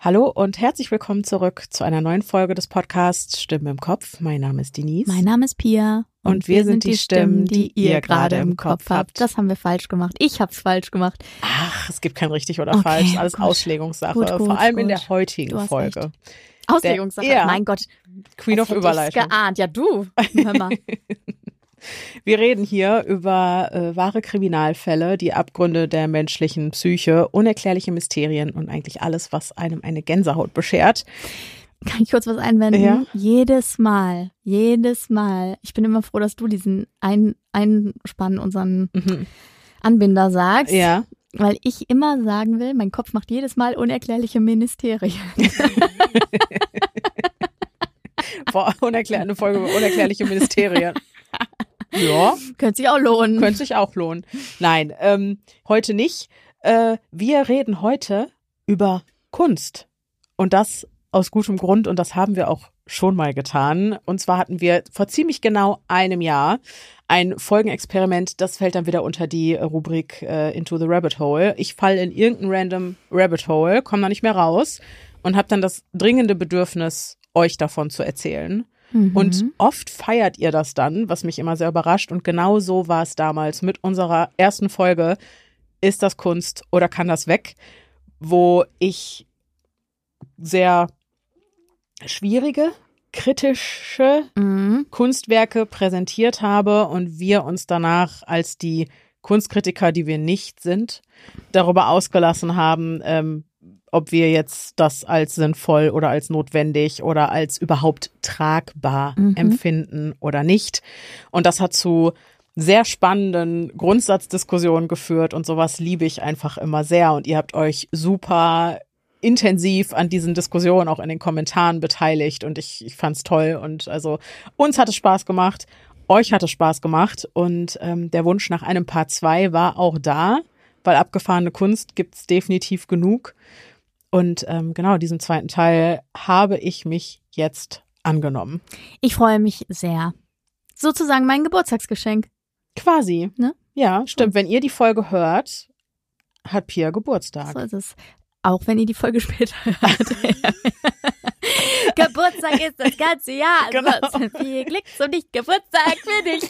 Hallo und herzlich willkommen zurück zu einer neuen Folge des Podcasts Stimmen im Kopf. Mein Name ist Denise. Mein Name ist Pia. Und wir sind die Stimmen, die ihr gerade im Kopf habt. Das haben wir falsch gemacht. Ich hab's falsch gemacht. Ach, es gibt kein richtig oder falsch. Alles gut. Auslegungssache. Gut, vor allem in der heutigen Folge. Recht. Auslegungssache? Ja. Mein Gott. Queen of Überleitung. Geahnt. Ja, du. Hör mal. Wir reden hier über wahre Kriminalfälle, die Abgründe der menschlichen Psyche, unerklärliche Mysterien und eigentlich alles, was einem eine Gänsehaut beschert. Kann ich kurz was einwenden? Ja. Jedes Mal. Ich bin immer froh, dass du diesen Einspann, unseren Anbinder sagst. Ja. Weil ich immer sagen will, mein Kopf macht jedes Mal unerklärliche Ministerien. Boah, eine Folge über unerklärliche Ministerien. Ja. Könnte sich auch lohnen. Nein, heute nicht. Wir reden heute über Kunst. Und das aus gutem Grund. Und das haben wir auch schon mal getan. Und zwar hatten wir vor ziemlich genau einem Jahr ein Folgenexperiment. Das fällt dann wieder unter die Rubrik Into the Rabbit Hole. Ich falle in irgendein random Rabbit Hole, komme da nicht mehr raus und habe dann das dringende Bedürfnis, euch davon zu erzählen. Und oft feiert ihr das dann, was mich immer sehr überrascht. Und genau so war es damals mit unserer ersten Folge Ist das Kunst oder kann das weg? Wo ich sehr schwierige, kritische Kunstwerke präsentiert habe und wir uns danach als die Kunstkritiker, die wir nicht sind, darüber ausgelassen haben, ob wir jetzt das als sinnvoll oder als notwendig oder als überhaupt tragbar empfinden oder nicht. Und das hat zu sehr spannenden Grundsatzdiskussionen geführt und sowas liebe ich einfach immer sehr. Und ihr habt euch super intensiv an diesen Diskussionen auch in den Kommentaren beteiligt und ich fand's toll. Und also uns hat es Spaß gemacht, euch hat es Spaß gemacht und der Wunsch nach einem Part 2 war auch da, weil abgefahrene Kunst gibt's definitiv genug. Und genau, diesen zweiten Teil habe ich mich jetzt angenommen. Ich freue mich sehr. Sozusagen mein Geburtstagsgeschenk. Quasi. Ne? Ja, stimmt. Wenn ihr die Folge hört, hat Pia Geburtstag. So ist es. Auch wenn ihr die Folge später hört. Geburtstag ist das ganze Jahr. Genau. Also, viel Glück zum nicht Geburtstag für dich.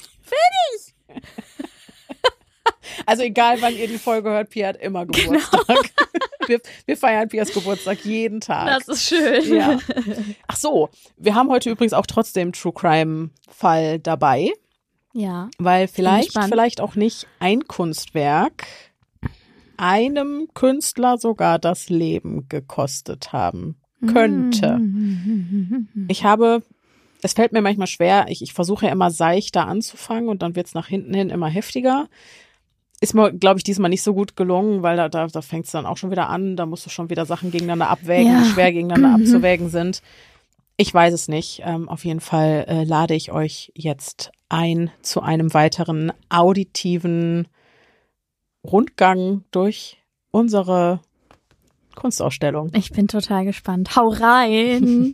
Also egal, wann ihr die Folge hört, Pia hat immer Geburtstag. Genau. Wir feiern Pias Geburtstag jeden Tag. Das ist schön. Ja. Ach so, wir haben heute übrigens auch trotzdem True Crime Fall dabei. Ja. Weil vielleicht auch nicht ein Kunstwerk einem Künstler sogar das Leben gekostet haben könnte. Es fällt mir manchmal schwer, ich versuche ja immer seichter anzufangen und dann wird es nach hinten hin immer heftiger. Ist mir, glaube ich, diesmal nicht so gut gelungen, weil da fängt es dann auch schon wieder an, da musst du schon wieder Sachen gegeneinander abwägen, die schwer gegeneinander abzuwägen sind. Ich weiß es nicht. Auf jeden Fall lade ich euch jetzt ein zu einem weiteren auditiven Rundgang durch unsere Kunstausstellung. Ich bin total gespannt. Hau rein!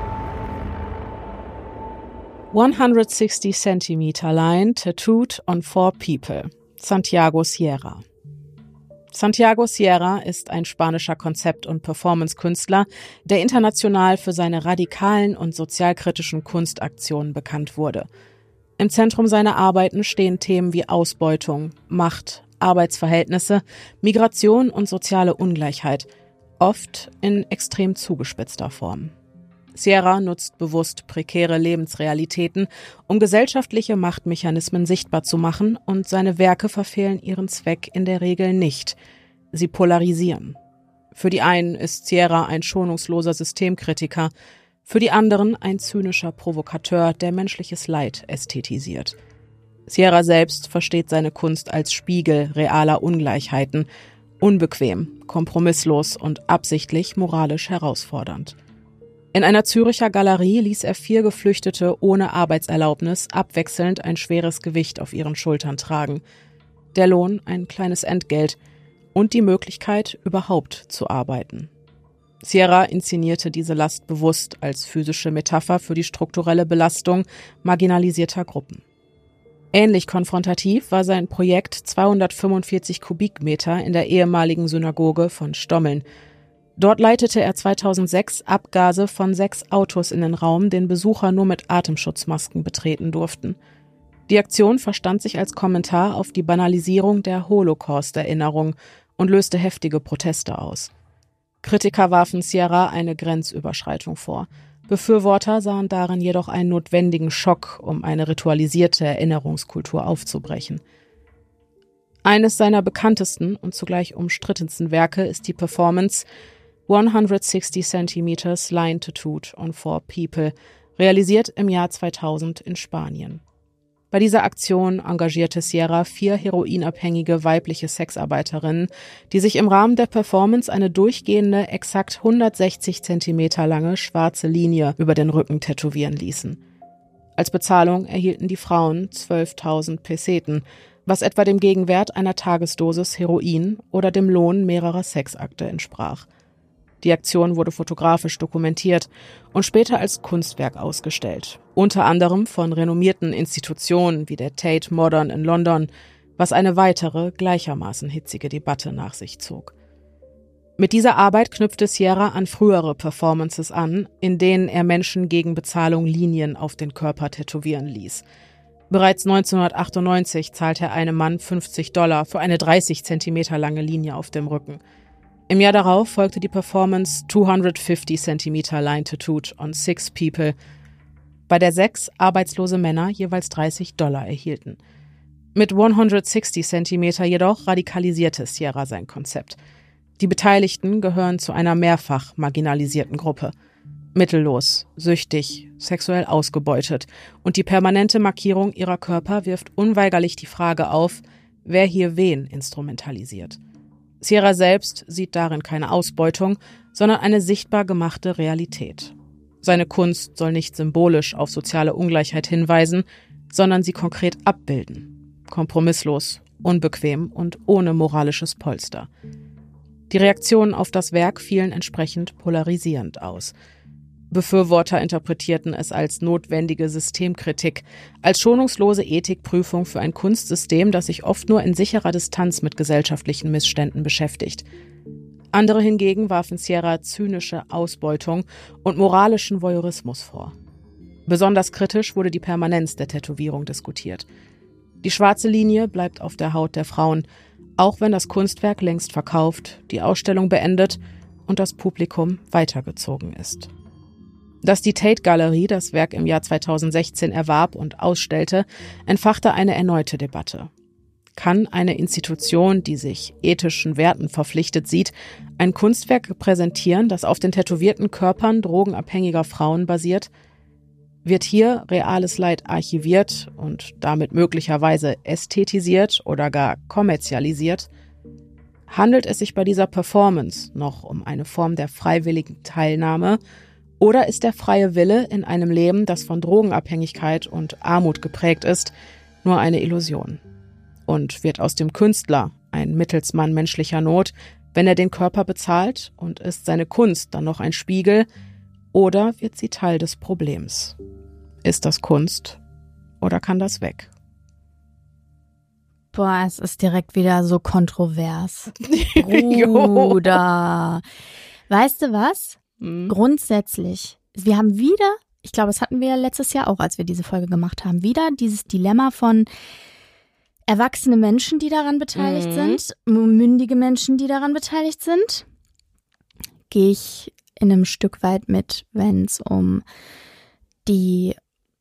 160 Centimeter Line tattooed on 4 people. Santiago Sierra. Santiago Sierra ist ein spanischer Konzept- und Performance-Künstler, der international für seine radikalen und sozialkritischen Kunstaktionen bekannt wurde. Im Zentrum seiner Arbeiten stehen Themen wie Ausbeutung, Macht, Arbeitsverhältnisse, Migration und soziale Ungleichheit, oft in extrem zugespitzter Form. Sierra nutzt bewusst prekäre Lebensrealitäten, um gesellschaftliche Machtmechanismen sichtbar zu machen, und seine Werke verfehlen ihren Zweck in der Regel nicht. Sie polarisieren. Für die einen ist Sierra ein schonungsloser Systemkritiker, für die anderen ein zynischer Provokateur, der menschliches Leid ästhetisiert. Sierra selbst versteht seine Kunst als Spiegel realer Ungleichheiten, unbequem, kompromisslos und absichtlich moralisch herausfordernd. In einer Züricher Galerie ließ er 4 Geflüchtete ohne Arbeitserlaubnis abwechselnd ein schweres Gewicht auf ihren Schultern tragen. Der Lohn ein kleines Entgelt und die Möglichkeit, überhaupt zu arbeiten. Sierra inszenierte diese Last bewusst als physische Metapher für die strukturelle Belastung marginalisierter Gruppen. Ähnlich konfrontativ war sein Projekt 245 Kubikmeter in der ehemaligen Synagoge von Stommeln. Dort leitete er 2006 Abgase von 6 Autos in den Raum, den Besucher nur mit Atemschutzmasken betreten durften. Die Aktion verstand sich als Kommentar auf die Banalisierung der Holocaust-Erinnerung und löste heftige Proteste aus. Kritiker warfen Sierra eine Grenzüberschreitung vor. Befürworter sahen darin jedoch einen notwendigen Schock, um eine ritualisierte Erinnerungskultur aufzubrechen. Eines seiner bekanntesten und zugleich umstrittensten Werke ist die Performance 160 Centimeters Line Tattooed on 4 People, realisiert im Jahr 2000 in Spanien. Bei dieser Aktion engagierte Sierra 4 heroinabhängige weibliche Sexarbeiterinnen, die sich im Rahmen der Performance eine durchgehende, exakt 160 Zentimeter lange schwarze Linie über den Rücken tätowieren ließen. Als Bezahlung erhielten die Frauen 12.000 Peseten, was etwa dem Gegenwert einer Tagesdosis Heroin oder dem Lohn mehrerer Sexakte entsprach. Die Aktion wurde fotografisch dokumentiert und später als Kunstwerk ausgestellt, unter anderem von renommierten Institutionen wie der Tate Modern in London, was eine weitere, gleichermaßen hitzige Debatte nach sich zog. Mit dieser Arbeit knüpfte Sierra an frühere Performances an, in denen er Menschen gegen Bezahlung Linien auf den Körper tätowieren ließ. Bereits 1998 zahlte er einem Mann $50 für eine 30 Zentimeter lange Linie auf dem Rücken. Im Jahr darauf folgte die Performance 250 Centimeter Line Tattooed on 6 People, bei der 6 arbeitslose Männer jeweils $30 erhielten. Mit 160 Centimeter jedoch radikalisierte Sierra sein Konzept. Die Beteiligten gehören zu einer mehrfach marginalisierten Gruppe. Mittellos, süchtig, sexuell ausgebeutet und die permanente Markierung ihrer Körper wirft unweigerlich die Frage auf, wer hier wen instrumentalisiert. Sierra selbst sieht darin keine Ausbeutung, sondern eine sichtbar gemachte Realität. Seine Kunst soll nicht symbolisch auf soziale Ungleichheit hinweisen, sondern sie konkret abbilden. Kompromisslos, unbequem und ohne moralisches Polster. Die Reaktionen auf das Werk fielen entsprechend polarisierend aus. Befürworter interpretierten es als notwendige Systemkritik, als schonungslose Ethikprüfung für ein Kunstsystem, das sich oft nur in sicherer Distanz mit gesellschaftlichen Missständen beschäftigt. Andere hingegen warfen Sierra zynische Ausbeutung und moralischen Voyeurismus vor. Besonders kritisch wurde die Permanenz der Tätowierung diskutiert. Die schwarze Linie bleibt auf der Haut der Frauen, auch wenn das Kunstwerk längst verkauft, die Ausstellung beendet und das Publikum weitergezogen ist. Dass die Tate-Galerie das Werk im Jahr 2016 erwarb und ausstellte, entfachte eine erneute Debatte. Kann eine Institution, die sich ethischen Werten verpflichtet sieht, ein Kunstwerk präsentieren, das auf den tätowierten Körpern drogenabhängiger Frauen basiert? Wird hier reales Leid archiviert und damit möglicherweise ästhetisiert oder gar kommerzialisiert? Handelt es sich bei dieser Performance noch um eine Form der freiwilligen Teilnahme? Oder ist der freie Wille in einem Leben, das von Drogenabhängigkeit und Armut geprägt ist, nur eine Illusion? Und wird aus dem Künstler ein Mittelsmann menschlicher Not, wenn er den Körper bezahlt, und ist seine Kunst dann noch ein Spiegel, oder wird sie Teil des Problems? Ist das Kunst oder kann das weg? Boah, es ist direkt wieder so kontrovers. Bruder. Weißt du was? Grundsätzlich, wir haben wieder, ich glaube, das hatten wir letztes Jahr auch, als wir diese Folge gemacht haben, wieder dieses Dilemma von erwachsene Menschen, die daran beteiligt sind, mündige Menschen, die daran beteiligt sind. Gehe ich in einem Stück weit mit, wenn es um wir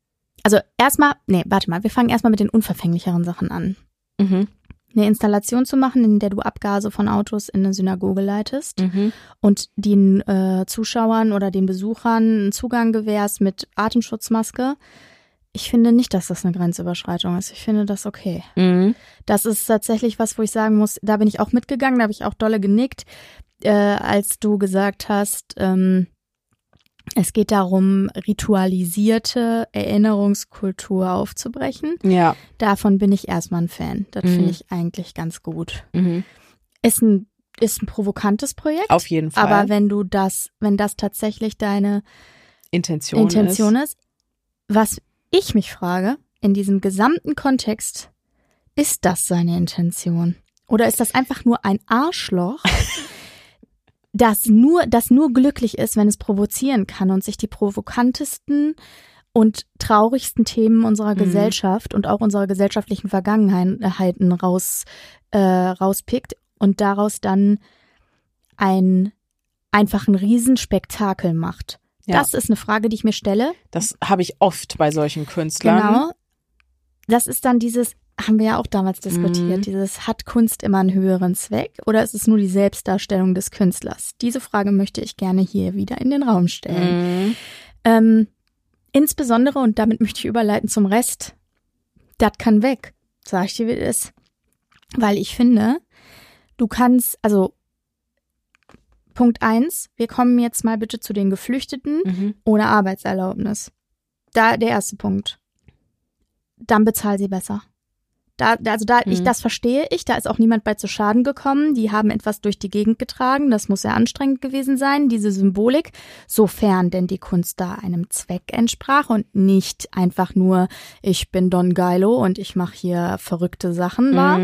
fangen erstmal mit den unverfänglicheren Sachen an. Eine Installation zu machen, in der du Abgase von Autos in eine Synagoge leitest und den Zuschauern oder den Besuchern einen Zugang gewährst mit Atemschutzmaske. Ich finde nicht, dass das eine Grenzüberschreitung ist. Ich finde das okay. Das ist tatsächlich was, wo ich sagen muss, da bin ich auch mitgegangen, da habe ich auch dolle genickt, als du gesagt hast, es geht darum, ritualisierte Erinnerungskultur aufzubrechen. Ja. Davon bin ich erstmal ein Fan. Das finde ich eigentlich ganz gut. Ist ein provokantes Projekt. Auf jeden Fall. Aber wenn das tatsächlich deine Intention ist, was ich mich frage, in diesem gesamten Kontext, ist das seine Intention? Oder ist das einfach nur ein Arschloch, das nur glücklich ist, wenn es provozieren kann und sich die provokantesten und traurigsten Themen unserer Gesellschaft und auch unserer gesellschaftlichen Vergangenheiten rauspickt und daraus dann einfach ein Riesenspektakel macht. Ja. Das ist eine Frage, die ich mir stelle. Das habe ich oft bei solchen Künstlern. Genau. Das ist dann haben wir ja auch damals diskutiert, hat Kunst immer einen höheren Zweck oder ist es nur die Selbstdarstellung des Künstlers? Diese Frage möchte ich gerne hier wieder in den Raum stellen. Insbesondere, und damit möchte ich überleiten zum Rest, das kann weg, sag ich dir, wie es ist. Weil ich finde, du kannst, also Punkt 1, wir kommen jetzt mal bitte zu den Geflüchteten ohne Arbeitserlaubnis. Der erste Punkt. Dann bezahl sie besser. Das verstehe ich, da ist auch niemand bei zu Schaden gekommen. Die haben etwas durch die Gegend getragen, das muss sehr anstrengend gewesen sein, diese Symbolik, sofern denn die Kunst da einem Zweck entsprach und nicht einfach nur, ich bin Don Geilo und ich mache hier verrückte Sachen war.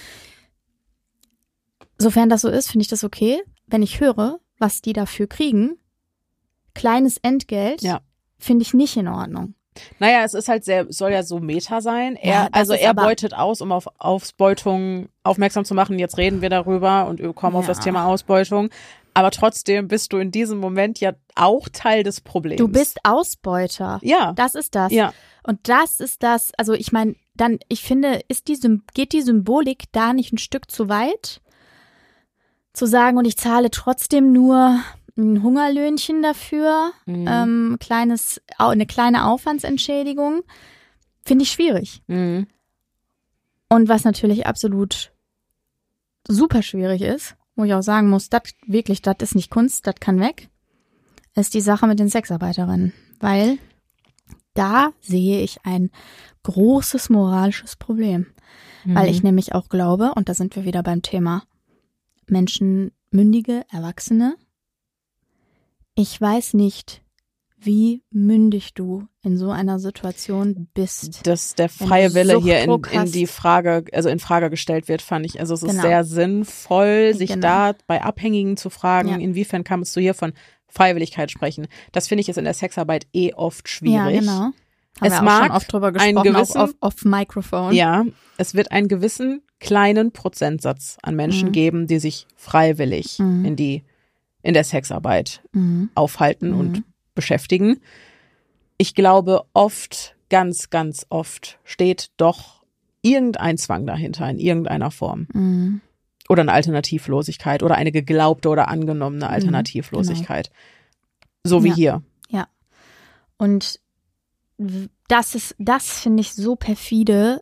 Sofern das so ist, finde ich das okay. Wenn ich höre, was die dafür kriegen, kleines Entgelt, finde ich nicht in Ordnung. Naja, es ist halt soll ja so Meta sein. Er beutet aus, um auf Ausbeutung aufmerksam zu machen. Jetzt reden wir darüber und kommen auf das Thema Ausbeutung. Aber trotzdem bist du in diesem Moment ja auch Teil des Problems. Du bist Ausbeuter. Ja. Das ist das. Ja. Und das ist das, also ich meine, ich finde, geht die Symbolik da nicht ein Stück zu weit? Zu sagen, und ich zahle trotzdem nur ein Hungerlöhnchen dafür, eine kleine Aufwandsentschädigung, finde ich schwierig. Und was natürlich absolut super schwierig ist, wo ich auch sagen muss, das ist nicht Kunst, das kann weg, ist die Sache mit den Sexarbeiterinnen. Weil da sehe ich ein großes moralisches Problem. Weil ich nämlich auch glaube, und da sind wir wieder beim Thema Menschen, mündige Erwachsene, ich weiß nicht, wie mündig du in so einer Situation bist. Dass der freie Wille hier in Frage gestellt wird, fand ich. Also es ist sehr sinnvoll, sich da bei Abhängigen zu fragen, inwiefern kannst du hier von Freiwilligkeit sprechen. Das finde ich ist in der Sexarbeit oft schwierig. Ja, genau. Haben es wir auch mag schon oft drüber gesprochen, auf Mikrofon. Ja, es wird einen gewissen kleinen Prozentsatz an Menschen geben, die sich freiwillig in der Sexarbeit aufhalten und beschäftigen. Ich glaube, ganz, ganz oft steht doch irgendein Zwang dahinter in irgendeiner Form. Oder eine Alternativlosigkeit oder eine geglaubte oder angenommene Alternativlosigkeit. So wie hier. Ja. Und das finde ich so perfide,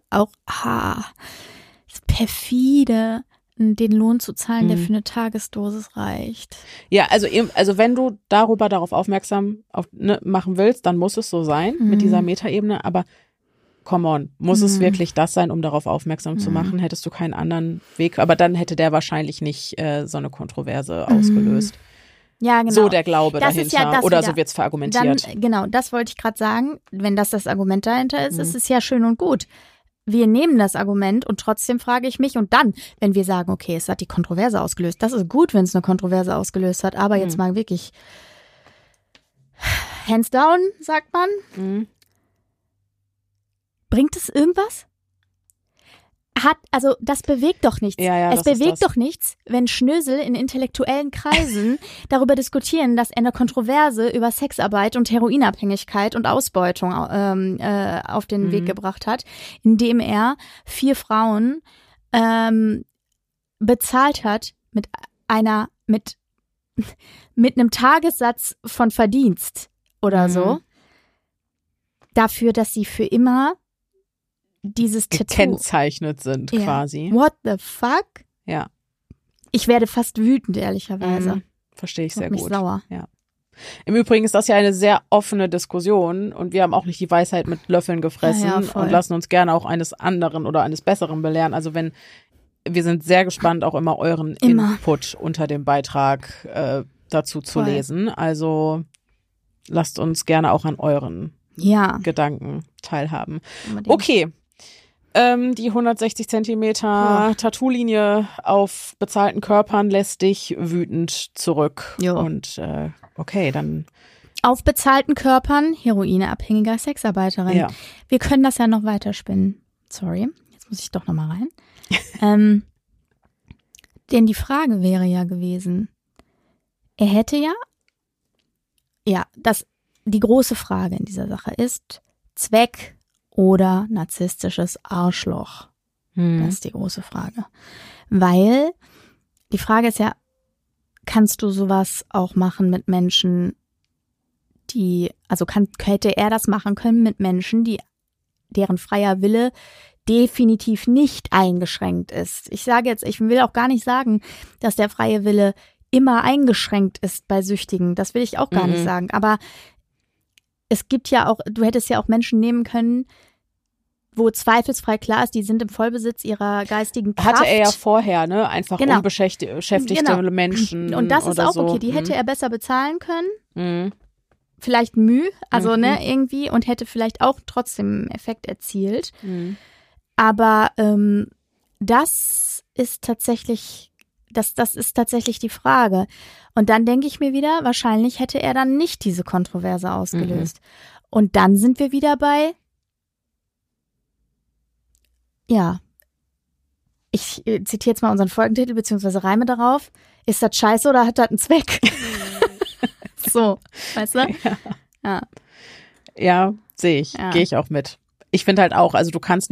perfide, den Lohn zu zahlen, der für eine Tagesdosis reicht. Ja, also wenn du darauf aufmerksam machen willst, dann muss es so sein mit dieser Metaebene, aber come on, muss es wirklich das sein, um darauf aufmerksam zu machen? Hättest du keinen anderen Weg, aber dann hätte der wahrscheinlich nicht so eine Kontroverse ausgelöst. Ja, genau. So der Glaube dahinter oder so wird's verargumentiert. Dann, genau, das wollte ich gerade sagen. Wenn das Argument dahinter ist, ist es ja schön und gut. Wir nehmen das Argument und trotzdem frage ich mich und dann, wenn wir sagen, okay, es hat die Kontroverse ausgelöst, das ist gut, wenn es eine Kontroverse ausgelöst hat, aber jetzt mal wirklich hands down, sagt man. Bringt es irgendwas? Das bewegt doch nichts. Ja, es bewegt doch nichts, wenn Schnösel in intellektuellen Kreisen darüber diskutieren, dass er eine Kontroverse über Sexarbeit und Heroinabhängigkeit und Ausbeutung auf den Weg gebracht hat, indem er 4 Frauen bezahlt hat mit einem Tagessatz von Verdienst oder so, dafür, dass sie für immer dieses Tattoo gekennzeichnet sind quasi. What the fuck? Ja. Ich werde fast wütend, ehrlicherweise. Verstehe ich sehr gut. Sauer. Ja. Im Übrigen ist das ja eine sehr offene Diskussion und wir haben auch nicht die Weisheit mit Löffeln gefressen und lassen uns gerne auch eines anderen oder eines Besseren belehren. Also wir sind sehr gespannt, auch immer euren Input unter dem Beitrag dazu zu lesen. Also lasst uns gerne auch an euren Gedanken teilhaben. Okay. Die 160 Zentimeter Tattoo-Linie auf bezahlten Körpern lässt dich wütend zurück. Jo. Und okay, dann... Auf bezahlten Körpern, heroinabhängiger Sexarbeiterin. Ja. Wir können das ja noch weiterspinnen. Sorry, jetzt muss ich doch noch mal rein. Denn die Frage wäre ja gewesen, er hätte die große Frage in dieser Sache ist Zweck oder narzisstisches Arschloch. Das ist die große Frage. Weil die Frage ist ja, kannst du sowas auch machen mit Menschen, hätte er das machen können mit Menschen, deren freier Wille definitiv nicht eingeschränkt ist. Ich will auch gar nicht sagen, dass der freie Wille immer eingeschränkt ist bei Süchtigen. Das will ich auch gar nicht sagen. Aber es gibt ja auch, du hättest ja auch Menschen nehmen können, wo zweifelsfrei klar ist, die sind im Vollbesitz ihrer geistigen Kraft. Hatte er ja vorher, ne? Einfach unbeschäftigte Menschen. Und das ist auch okay. Die hätte er besser bezahlen können. Vielleicht irgendwie, und hätte vielleicht auch trotzdem einen Effekt erzielt. Aber das ist tatsächlich die Frage. Und dann denke ich mir wieder, wahrscheinlich hätte er dann nicht diese Kontroverse ausgelöst. Und dann sind wir wieder bei, ich zitiere jetzt mal unseren Folgentitel, beziehungsweise reime darauf, ist das scheiße oder hat das einen Zweck? So, weißt du? Ja, sehe ich. Ja. Gehe ich auch mit. Ich finde halt auch, also du kannst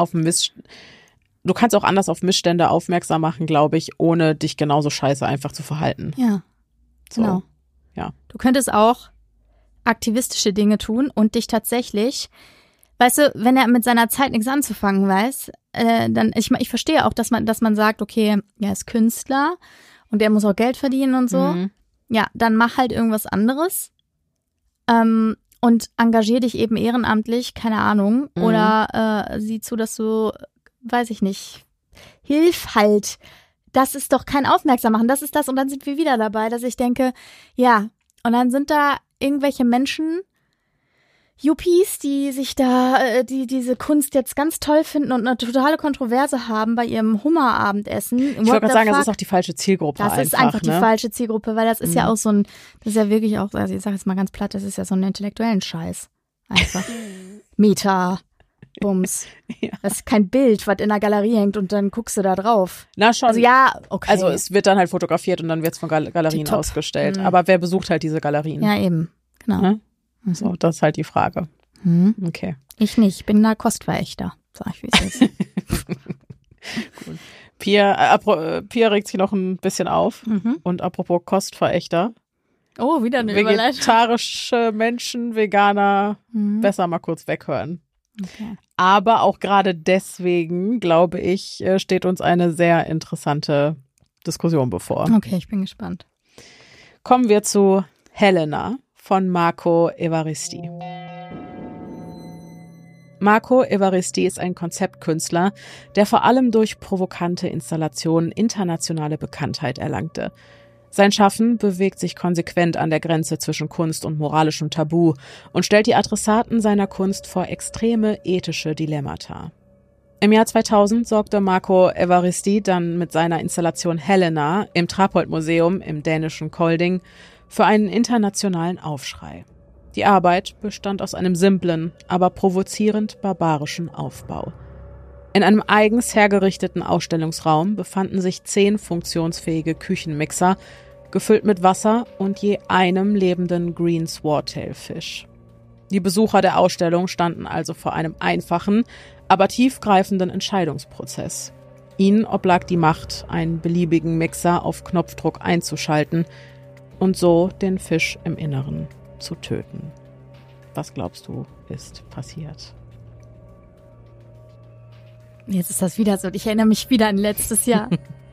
auch anders auf Missstände aufmerksam machen, glaube ich, ohne dich genauso scheiße einfach zu verhalten. Ja, so. Genau. Ja. Du könntest auch aktivistische Dinge tun und dich tatsächlich, weißt du, wenn er mit seiner Zeit nichts anzufangen weiß, dann, ich verstehe auch, dass man sagt, okay, er ist Künstler und er muss auch Geld verdienen und so. Ja, dann mach halt irgendwas anderes. Und engagier dich eben ehrenamtlich, keine Ahnung, oder sieh zu, dass du, weiß ich nicht, hilf halt. Das ist doch kein Aufmerksam machen, das ist das. Und dann sind wir wieder dabei, dass ich denke, ja, und dann sind da irgendwelche Menschen, Yuppies, die sich da, die diese Kunst jetzt ganz toll finden und eine totale Kontroverse haben bei ihrem Hummerabendessen. Ich wollte gerade sagen, das ist auch die falsche Zielgruppe. Das ist einfach die falsche Zielgruppe, weil das ist ja auch so ein, das ist ja wirklich auch, also ich sage jetzt mal ganz platt, das ist ja so ein intellektuellen Scheiß. Einfach. Meta. Bums. Ja. Das ist kein Bild, was in der Galerie hängt und dann guckst du da drauf. Na schon. Also ja, okay. Also es wird dann halt fotografiert und dann wird es von Galerien ausgestellt. Aber wer besucht halt diese Galerien? Ja, eben. Genau. Ja? So, das ist halt die Frage. Okay. Ich nicht. Ich bin da Kostverächter. Sag ich, wie es ist. Cool. Pia regt sich noch ein bisschen auf. Und apropos Kostverächter. Oh, wieder eine Überleitung. Vegetarische Menschen, Veganer, besser mal kurz weghören. Okay. Aber auch gerade deswegen, glaube ich, steht uns eine sehr interessante Diskussion bevor. Okay, ich bin gespannt. Kommen wir zu Helena von Marco Evaristi. Marco Evaristi ist ein Konzeptkünstler, der vor allem durch provokante Installationen internationale Bekanntheit erlangte. Sein Schaffen bewegt sich konsequent an der Grenze zwischen Kunst und moralischem Tabu und stellt die Adressaten seiner Kunst vor extreme ethische Dilemmata. Im Jahr 2000 sorgte Marco Evaristi dann mit seiner Installation Helena im Trapholt-Museum im dänischen Kolding für einen internationalen Aufschrei. Die Arbeit bestand aus einem simplen, aber provozierend barbarischen Aufbau. In einem eigens hergerichteten Ausstellungsraum befanden sich 10 funktionsfähige Küchenmixer, gefüllt mit Wasser und je einem lebenden Green Swordtail-Fisch. Die Besucher der Ausstellung standen also vor einem einfachen, aber tiefgreifenden Entscheidungsprozess. Ihnen oblag die Macht, einen beliebigen Mixer auf Knopfdruck einzuschalten und so den Fisch im Inneren zu töten. Was glaubst du, ist passiert? Jetzt ist das wieder so. Ich erinnere mich wieder an letztes Jahr.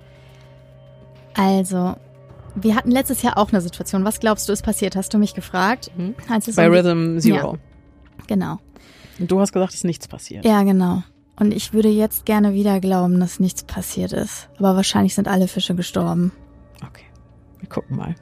Also, wir hatten letztes Jahr auch eine Situation. Was glaubst du, ist passiert? Hast du mich gefragt? Bei Rhythm Zero. Ja, genau. Und du hast gesagt, es ist nichts passiert. Ja, genau. Und ich würde jetzt gerne wieder glauben, dass nichts passiert ist. Aber wahrscheinlich sind alle Fische gestorben. Okay, wir gucken mal.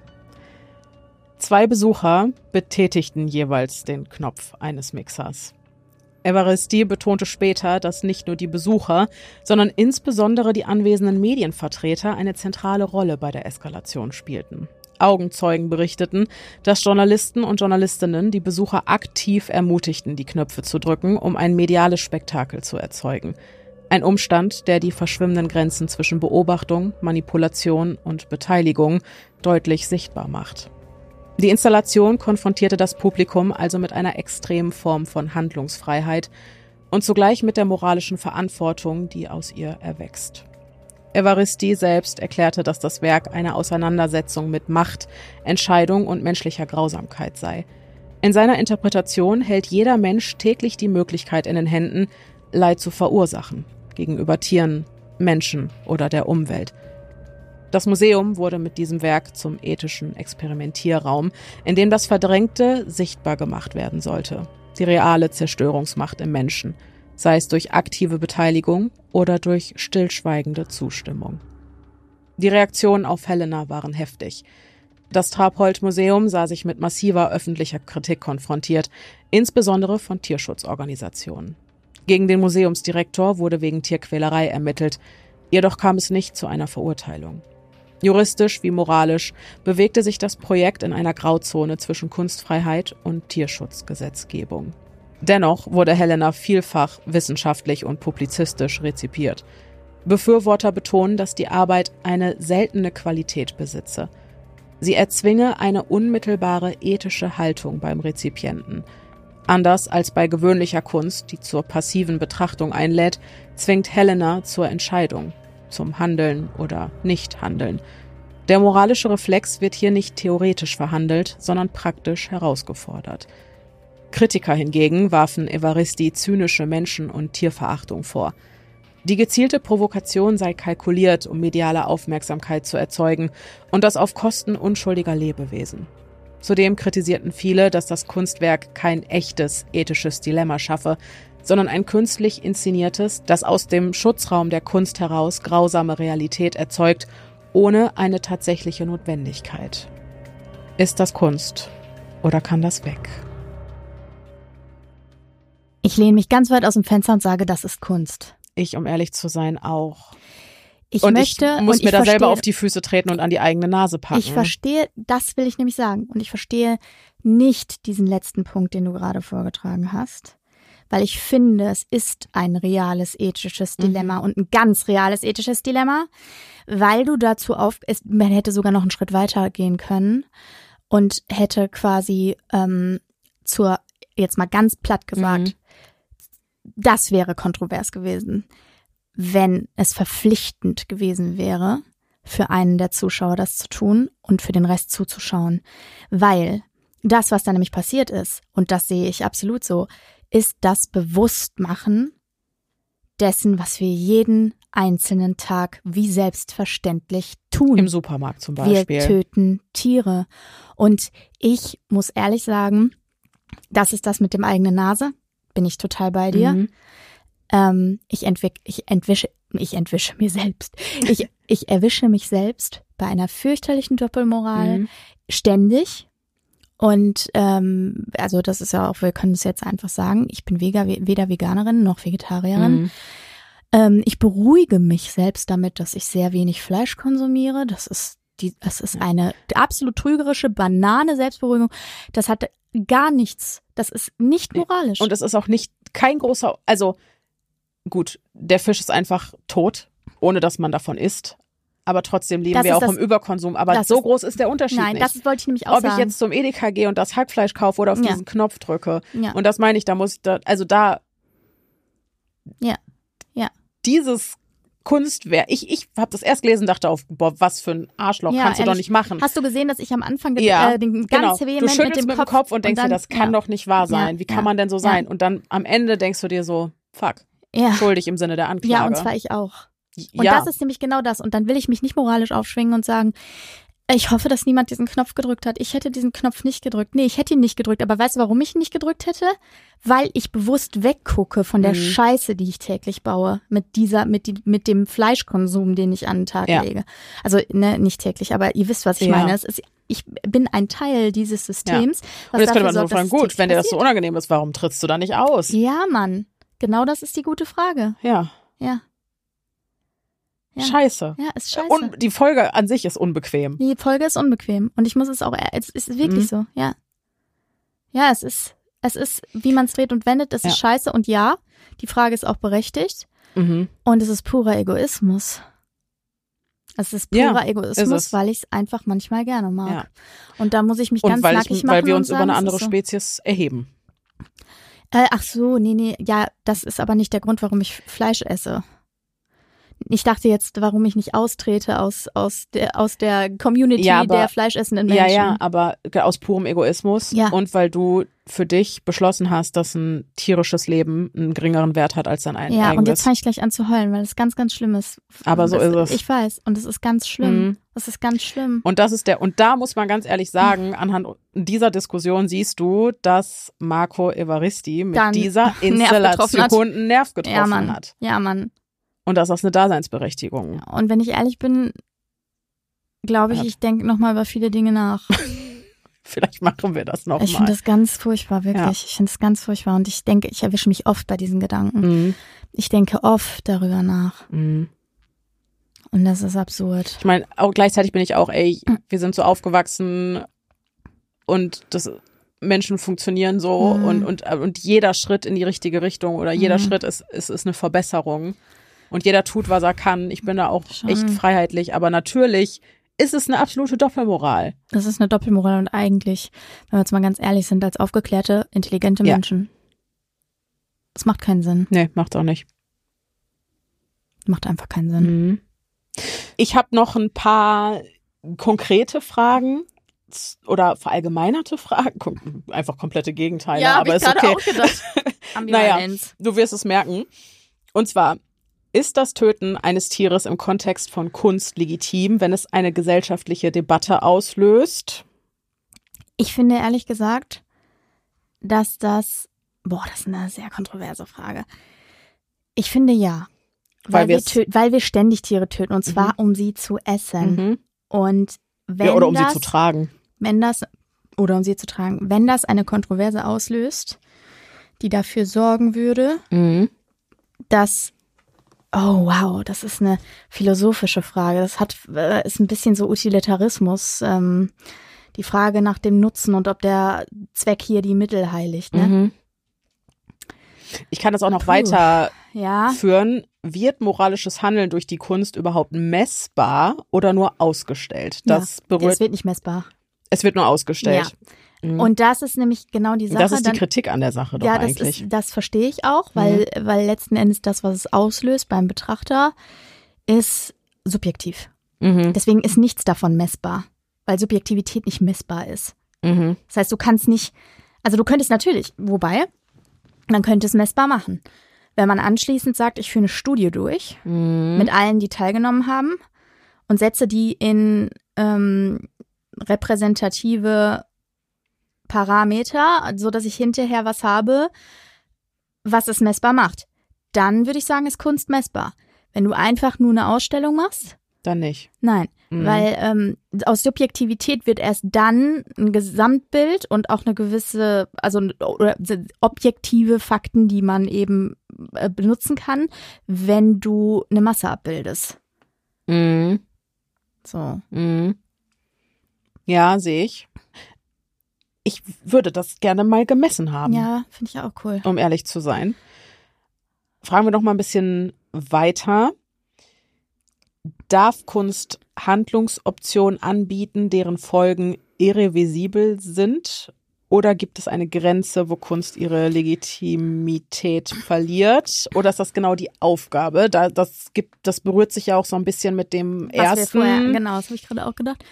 2 Besucher betätigten jeweils den Knopf eines Mixers. Evaristi betonte später, dass nicht nur die Besucher, sondern insbesondere die anwesenden Medienvertreter eine zentrale Rolle bei der Eskalation spielten. Augenzeugen berichteten, dass Journalisten und Journalistinnen die Besucher aktiv ermutigten, die Knöpfe zu drücken, um ein mediales Spektakel zu erzeugen. Ein Umstand, der die verschwimmenden Grenzen zwischen Beobachtung, Manipulation und Beteiligung deutlich sichtbar macht. Die Installation konfrontierte das Publikum also mit einer extremen Form von Handlungsfreiheit und zugleich mit der moralischen Verantwortung, die aus ihr erwächst. Evaristi selbst erklärte, dass das Werk eine Auseinandersetzung mit Macht, Entscheidung und menschlicher Grausamkeit sei. In seiner Interpretation hält jeder Mensch täglich die Möglichkeit in den Händen, Leid zu verursachen, gegenüber Tieren, Menschen oder der Umwelt. Das Museum wurde mit diesem Werk zum ethischen Experimentierraum, in dem das Verdrängte sichtbar gemacht werden sollte. Die reale Zerstörungsmacht im Menschen, sei es durch aktive Beteiligung oder durch stillschweigende Zustimmung. Die Reaktionen auf Helena waren heftig. Das Trapholt-Museum sah sich mit massiver öffentlicher Kritik konfrontiert, insbesondere von Tierschutzorganisationen. Gegen den Museumsdirektor wurde wegen Tierquälerei ermittelt, jedoch kam es nicht zu einer Verurteilung. Juristisch wie moralisch bewegte sich das Projekt in einer Grauzone zwischen Kunstfreiheit und Tierschutzgesetzgebung. Dennoch wurde Helena vielfach wissenschaftlich und publizistisch rezipiert. Befürworter betonen, dass die Arbeit eine seltene Qualität besitze. Sie erzwinge eine unmittelbare ethische Haltung beim Rezipienten. Anders als bei gewöhnlicher Kunst, die zur passiven Betrachtung einlädt, zwingt Helena zur Entscheidung, zum Handeln oder Nichthandeln. Der moralische Reflex wird hier nicht theoretisch verhandelt, sondern praktisch herausgefordert. Kritiker hingegen warfen Evaristi zynische Menschen- und Tierverachtung vor. Die gezielte Provokation sei kalkuliert, um mediale Aufmerksamkeit zu erzeugen und das auf Kosten unschuldiger Lebewesen. Zudem kritisierten viele, dass das Kunstwerk kein echtes ethisches Dilemma schaffe, sondern ein künstlich inszeniertes, das aus dem Schutzraum der Kunst heraus grausame Realität erzeugt, ohne eine tatsächliche Notwendigkeit. Ist das Kunst oder kann das weg? Ich lehne mich ganz weit aus dem Fenster und sage, das ist Kunst. Ich, um ehrlich zu sein, auch. Ich muss mir da selber auf die Füße treten und an die eigene Nase packen. Ich verstehe, das will ich nämlich sagen. Und ich verstehe nicht diesen letzten Punkt, den du gerade vorgetragen hast. Weil ich finde, es ist ein reales ethisches Dilemma und ein ganz reales ethisches Dilemma, weil du dazu man hätte sogar noch einen Schritt weiter gehen können und hätte quasi jetzt mal ganz platt gesagt, das wäre kontrovers gewesen, wenn es verpflichtend gewesen wäre, für einen der Zuschauer das zu tun und für den Rest zuzuschauen. Weil das, was da nämlich passiert ist, und das sehe ich absolut so, ist das Bewusstmachen dessen, was wir jeden einzelnen Tag wie selbstverständlich tun. Im Supermarkt zum Beispiel. Wir töten Tiere. Und ich muss ehrlich sagen, das ist das mit dem eigenen Nase. Bin ich total bei dir. Ich erwische mich selbst bei einer fürchterlichen Doppelmoral ständig. Und also das ist ja auch, wir können es jetzt einfach sagen, ich bin weder Veganerin noch Vegetarierin. Ich beruhige mich selbst damit, dass ich sehr wenig Fleisch konsumiere. Das ist eine absolut trügerische, banane Selbstberuhigung. Das hat gar nichts. Das ist nicht moralisch. Und es ist auch kein großer, also gut, der Fisch ist einfach tot, ohne dass man davon isst. Aber trotzdem leben wir auch im Überkonsum. Aber so groß ist der Unterschied nicht. Nein, das wollte ich nämlich auch sagen. Ob ich jetzt zum Edeka gehe und das Hackfleisch kaufe oder auf diesen Knopf drücke. Ja. Und das meine ich, dieses Kunstwerk, ich habe das erst gelesen, dachte boah, was für ein Arschloch, kannst du doch nicht machen. Hast du gesehen, dass ich am Anfang den ganz vehement du schüttelst mit dem Kopf und denkst dir, das kann doch nicht wahr sein. Wie kann man denn so sein? Und dann am Ende denkst du dir so, fuck, schuldig im Sinne der Anklage. Ja, und zwar ich auch. Und das ist nämlich genau das. Und dann will ich mich nicht moralisch aufschwingen und sagen, Ich hoffe, dass niemand diesen Knopf gedrückt hat. Ich hätte diesen Knopf nicht gedrückt. Nee, ich hätte ihn nicht gedrückt. Aber weißt du, warum ich ihn nicht gedrückt hätte? Weil ich bewusst weggucke von der Scheiße, die ich täglich baue. Mit dem Fleischkonsum, den ich an den Tag lege. Also, ne, nicht täglich, aber ihr wisst, was ich meine. Ich bin ein Teil dieses Systems. Und jetzt könnte man so fragen, gut, wenn dir das so unangenehm ist, warum trittst du da nicht aus? Ja, Mann. Genau das ist die gute Frage. Ja. Scheiße. Ja, ist scheiße. Und die Folge an sich ist unbequem. Die Folge ist unbequem. Und ich muss es auch, es ist wirklich so, ja. Ja, es ist, wie man es dreht und wendet, es ist scheiße. Und ja, die Frage ist auch berechtigt. Und es ist purer Egoismus. Es ist purer Egoismus, weil ich es einfach manchmal gerne mag. Ja. Und da muss ich mich ganz nackig machen. Weil wir uns über eine andere Spezies erheben. Ach so, nee. Ja, das ist aber nicht der Grund, warum ich Fleisch esse. Ich dachte jetzt, warum ich nicht austrete aus der Community der fleischessenden Menschen. Ja, aber aus purem Egoismus und weil du für dich beschlossen hast, dass ein tierisches Leben einen geringeren Wert hat als dein eigenes. Ja, und jetzt fange ich gleich an zu heulen, weil es ganz, ganz schlimm ist. Aber so ist es. Ich weiß, und es ist ganz schlimm. Das ist ganz schlimm. Und und da muss man ganz ehrlich sagen, anhand dieser Diskussion siehst du, dass Marco Evaristi mit dieser Installation einen Nerv getroffen hat. Ja, Mann. Und das ist eine Daseinsberechtigung. Ja, und wenn ich ehrlich bin, glaube ich denke nochmal über viele Dinge nach. Vielleicht machen wir das nochmal. Ich finde das ganz furchtbar, wirklich. Ja. Ich finde es ganz furchtbar. Und ich denke, ich erwische mich oft bei diesen Gedanken. Ich denke oft darüber nach. Und das ist absurd. Ich meine, auch gleichzeitig bin ich auch, wir sind so aufgewachsen und Menschen funktionieren so und jeder Schritt in die richtige Richtung oder jeder Schritt ist eine Verbesserung. Und jeder tut, was er kann. Ich bin da auch echt freiheitlich. Aber natürlich ist es eine absolute Doppelmoral. Das ist eine Doppelmoral und eigentlich, wenn wir jetzt mal ganz ehrlich sind, als aufgeklärte, intelligente Menschen. Das macht keinen Sinn. Nee, macht auch nicht. Macht einfach keinen Sinn. Ich habe noch ein paar konkrete Fragen oder verallgemeinerte Fragen. Einfach komplette Gegenteile, aber ist okay. Auch gedacht. Naja, du wirst es merken. Und zwar, ist das Töten eines Tieres im Kontext von Kunst legitim, wenn es eine gesellschaftliche Debatte auslöst? Ich finde ehrlich gesagt, dass das ist eine sehr kontroverse Frage. Ich finde ja, weil wir ständig Tiere töten und zwar um sie zu essen. Und oder um sie zu tragen. Wenn das eine Kontroverse auslöst, die dafür sorgen würde, dass oh wow, das ist eine philosophische Frage. Das ist ein bisschen so Utilitarismus. Die Frage nach dem Nutzen und ob der Zweck hier die Mittel heiligt. Ne? Ich kann das auch noch weiter führen. Wird moralisches Handeln durch die Kunst überhaupt messbar oder nur ausgestellt? Es wird nicht messbar. Es wird nur ausgestellt. Ja. Und das ist nämlich genau die Sache. Das ist die Kritik an der Sache doch eigentlich. Das verstehe ich auch, weil letzten Endes das, was es auslöst beim Betrachter, ist subjektiv. Deswegen ist nichts davon messbar, weil Subjektivität nicht messbar ist. Das heißt, du könntest natürlich, man könnte es messbar machen. Wenn man anschließend sagt, ich führe eine Studie durch mit allen, die teilgenommen haben und setze die in repräsentative Parameter, so dass ich hinterher was habe, was es messbar macht. Dann würde ich sagen, ist Kunst messbar. Wenn du einfach nur eine Ausstellung machst, dann nicht. Nein, weil aus Subjektivität wird erst dann ein Gesamtbild und auch eine gewisse, oder objektive Fakten, die man eben benutzen kann, wenn du eine Masse abbildest. So. Ja, sehe ich. Ich würde das gerne mal gemessen haben. Ja, finde ich auch cool. Um ehrlich zu sein. Fragen wir noch mal ein bisschen weiter. Darf Kunst Handlungsoptionen anbieten, deren Folgen irreversibel sind? Oder gibt es eine Grenze, wo Kunst ihre Legitimität verliert? Oder ist das genau die Aufgabe? Das berührt sich ja auch so ein bisschen mit dem ersten. Genau, das habe ich gerade auch gedacht.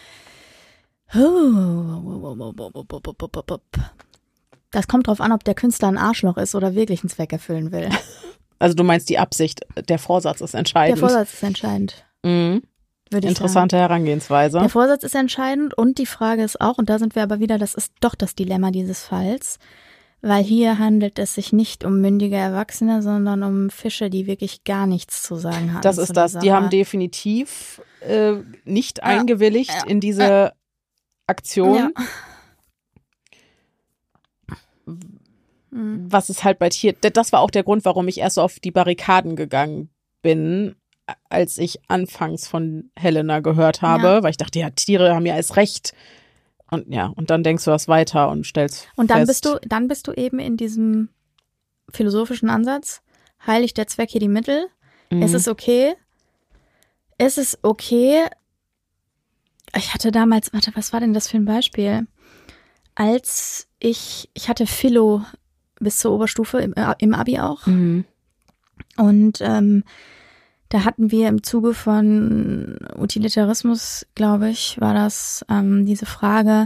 Das kommt drauf an, ob der Künstler ein Arschloch ist oder wirklich einen Zweck erfüllen will. Also du meinst die Absicht, der Vorsatz ist entscheidend. Der Vorsatz ist entscheidend. Interessante Herangehensweise. Der Vorsatz ist entscheidend und die Frage ist auch, und da sind wir aber wieder, das ist doch das Dilemma dieses Falls, weil hier handelt es sich nicht um mündige Erwachsene, sondern um Fische, die wirklich gar nichts zu sagen haben. Das ist das. Die haben definitiv nicht eingewilligt in diese Aktion. Ja. Was ist halt bei Tieren, das war auch der Grund, warum ich erst so auf die Barrikaden gegangen bin, als ich anfangs von Helena gehört habe, weil ich dachte, ja, Tiere haben ja erst Recht. Und dann denkst du das weiter und stellst fest. Dann bist du eben in diesem philosophischen Ansatz, heiligt der Zweck hier die Mittel, es ist okay. Ich hatte damals, was war denn das für ein Beispiel? Als ich hatte Philo bis zur Oberstufe, im Abi auch. Und da hatten wir im Zuge von Utilitarismus, glaube ich, war das diese Frage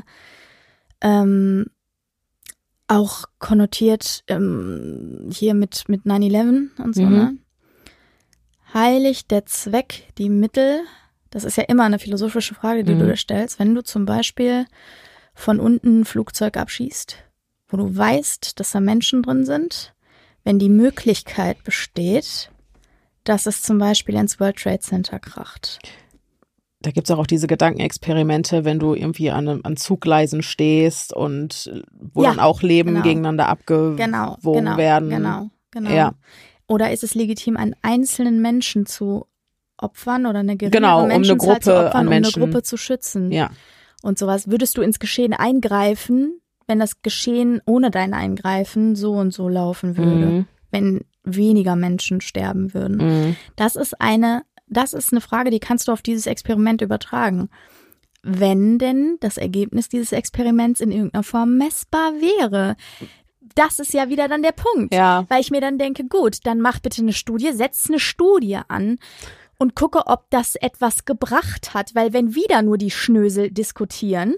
auch konnotiert hier mit 9/11 und so, ne? Heiligt der Zweck die Mittel? Das ist ja immer eine philosophische Frage, die du dir stellst. Wenn du zum Beispiel von unten ein Flugzeug abschießt, wo du weißt, dass da Menschen drin sind, wenn die Möglichkeit besteht, dass es zum Beispiel ins World Trade Center kracht. Da gibt es auch diese Gedankenexperimente, wenn du irgendwie an Zuggleisen stehst und wo dann auch Leben gegeneinander abgewogen werden. Genau. Ja. Oder ist es legitim, einen einzelnen Menschen zu opfern oder eine geringere Menschenzahl zu opfern, um eine Gruppe zu schützen? Ja. Und sowas. Würdest du ins Geschehen eingreifen, wenn das Geschehen ohne dein Eingreifen so und so laufen würde? Wenn weniger Menschen sterben würden? Das ist eine Frage, die kannst du auf dieses Experiment übertragen. Wenn denn das Ergebnis dieses Experiments in irgendeiner Form messbar wäre. Das ist ja wieder dann der Punkt. Ja. Weil ich mir dann denke, gut, dann mach bitte eine Studie, setz eine Studie an und gucke, ob das etwas gebracht hat. Weil wenn wieder nur die Schnösel diskutieren,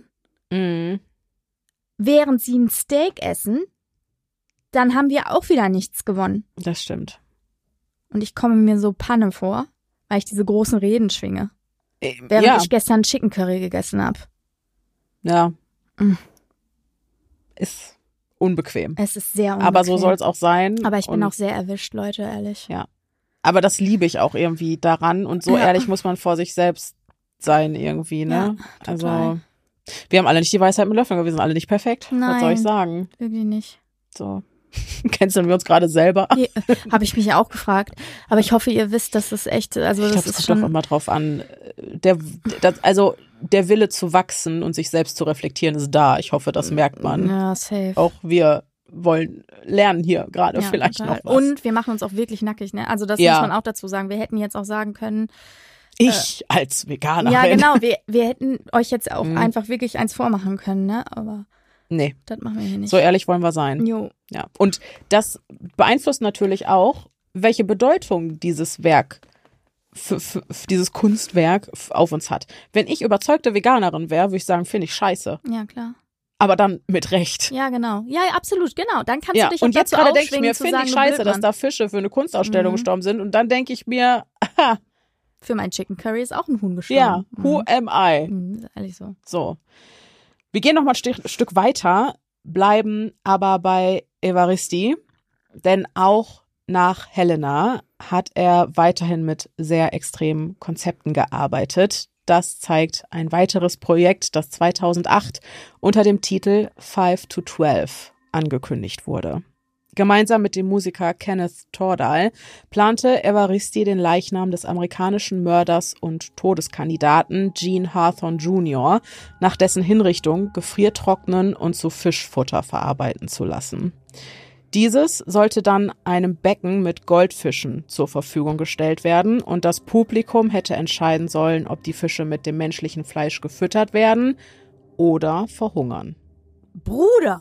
während sie ein Steak essen, dann haben wir auch wieder nichts gewonnen. Das stimmt. Und ich komme mir so Panne vor, weil ich diese großen Reden schwinge. Während ich gestern Chicken Curry gegessen habe. Ja. Ist unbequem. Es ist sehr unbequem. Aber so soll es auch sein. Aber ich bin auch sehr erwischt, Leute, ehrlich. Ja. Aber das liebe ich auch irgendwie daran. Und so ehrlich muss man vor sich selbst sein irgendwie, ne? Ja, total. Also, wir haben alle nicht die Weisheit mit Löffeln, wir sind alle nicht perfekt. Nein, was soll ich sagen? Irgendwie nicht. So. Kennst wir uns gerade selber? Habe ich mich ja auch gefragt. Aber ich hoffe, ihr wisst, dass das echt, also das ist schon. Kommt doch immer drauf an. Der Wille zu wachsen und sich selbst zu reflektieren ist da. Ich hoffe, das merkt man. Ja, safe. Auch wir wollen lernen hier gerade vielleicht total. noch was. Und wir machen uns auch wirklich nackig, ne? Also das muss man auch dazu sagen. Wir hätten jetzt auch sagen können. Ich als Veganerin. Ja, genau. Wir hätten euch jetzt auch einfach wirklich eins vormachen können, ne? Aber nee. Das machen wir hier nicht. So ehrlich wollen wir sein. Jo. Ja. Und das beeinflusst natürlich auch, welche Bedeutung dieses Werk, dieses Kunstwerk auf uns hat. Wenn ich überzeugte Veganerin wäre, würde ich sagen, finde ich scheiße. Ja, klar. Aber dann mit Recht. Ja, genau. Ja, absolut, genau. Dann kannst du dich und jetzt gerade denke ich mir, finde ich scheiße, dass da Fische für eine Kunstausstellung gestorben sind. Und dann denke ich mir, aha. Für mein Chicken Curry ist auch ein Huhn gestorben. Ja, who am I? Ist ehrlich so. So. Wir gehen noch mal ein Stück weiter, bleiben aber bei Evaristi, denn auch nach Helena hat er weiterhin mit sehr extremen Konzepten gearbeitet. Das zeigt ein weiteres Projekt, das 2008 unter dem Titel 5 to 12 angekündigt wurde. Gemeinsam mit dem Musiker Kenneth Tordahl plante Evaristi den Leichnam des amerikanischen Mörders und Todeskandidaten Gene Hawthorne Jr. nach dessen Hinrichtung gefriertrocknen und zu Fischfutter verarbeiten zu lassen. Dieses sollte dann einem Becken mit Goldfischen zur Verfügung gestellt werden und das Publikum hätte entscheiden sollen, ob die Fische mit dem menschlichen Fleisch gefüttert werden oder verhungern. Bruder!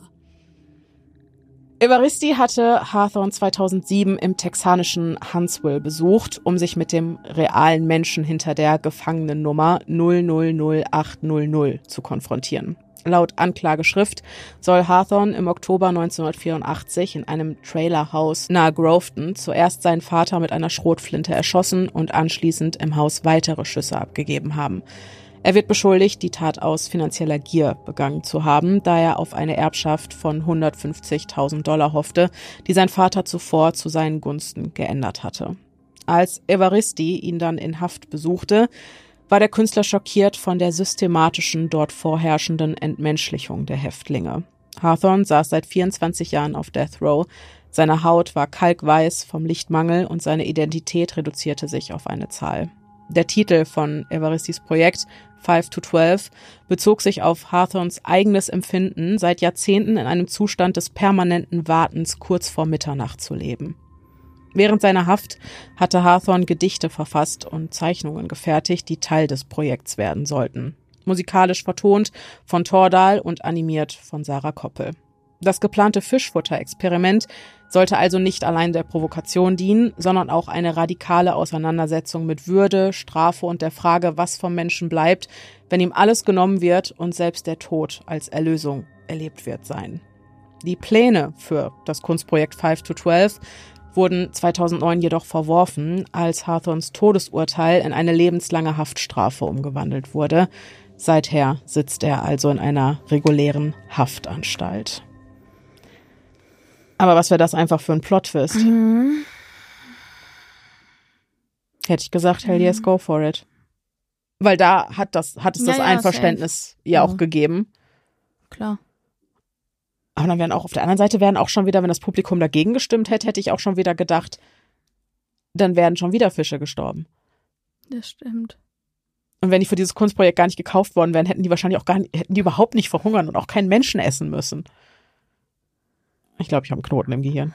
Evaristi hatte Hawthorne 2007 im texanischen Huntsville besucht, um sich mit dem realen Menschen hinter der Gefangenennummer 000800 zu konfrontieren. Laut Anklageschrift soll Hawthorne im Oktober 1984 in einem Trailerhaus nahe Groveton zuerst seinen Vater mit einer Schrotflinte erschossen und anschließend im Haus weitere Schüsse abgegeben haben. Er wird beschuldigt, die Tat aus finanzieller Gier begangen zu haben, da er auf eine Erbschaft von $150.000 hoffte, die sein Vater zuvor zu seinen Gunsten geändert hatte. Als Evaristi ihn dann in Haft besuchte, war der Künstler schockiert von der systematischen, dort vorherrschenden Entmenschlichung der Häftlinge. Hawthorne saß seit 24 Jahren auf Death Row. Seine Haut war kalkweiß vom Lichtmangel und seine Identität reduzierte sich auf eine Zahl. Der Titel von Evaristis Projekt, 5 to 12, bezog sich auf Hawthornes eigenes Empfinden, seit Jahrzehnten in einem Zustand des permanenten Wartens kurz vor Mitternacht zu leben. Während seiner Haft hatte Hawthorne Gedichte verfasst und Zeichnungen gefertigt, die Teil des Projekts werden sollten. Musikalisch vertont von Thordal und animiert von Sarah Koppel. Das geplante Fischfutter-Experiment sollte also nicht allein der Provokation dienen, sondern auch eine radikale Auseinandersetzung mit Würde, Strafe und der Frage, was vom Menschen bleibt, wenn ihm alles genommen wird und selbst der Tod als Erlösung erlebt wird, sein. Die Pläne für das Kunstprojekt 5 to 12 wurden 2009 jedoch verworfen, als Hawthornes Todesurteil in eine lebenslange Haftstrafe umgewandelt wurde. Seither sitzt er also in einer regulären Haftanstalt. Aber was wäre das einfach für ein Plot-Twist? Hätte ich gesagt, hell yes, go for it. Weil da hat es das Einverständnis ja auch gegeben. Klar. Aber dann auf der anderen Seite wären auch schon wieder, wenn das Publikum dagegen gestimmt hätte, hätte ich auch schon wieder gedacht, dann wären schon wieder Fische gestorben. Das stimmt. Und wenn die für dieses Kunstprojekt gar nicht gekauft worden wären, hätten die wahrscheinlich hätten die überhaupt nicht verhungern und auch keinen Menschen essen müssen. Ich glaube, ich habe einen Knoten im Gehirn.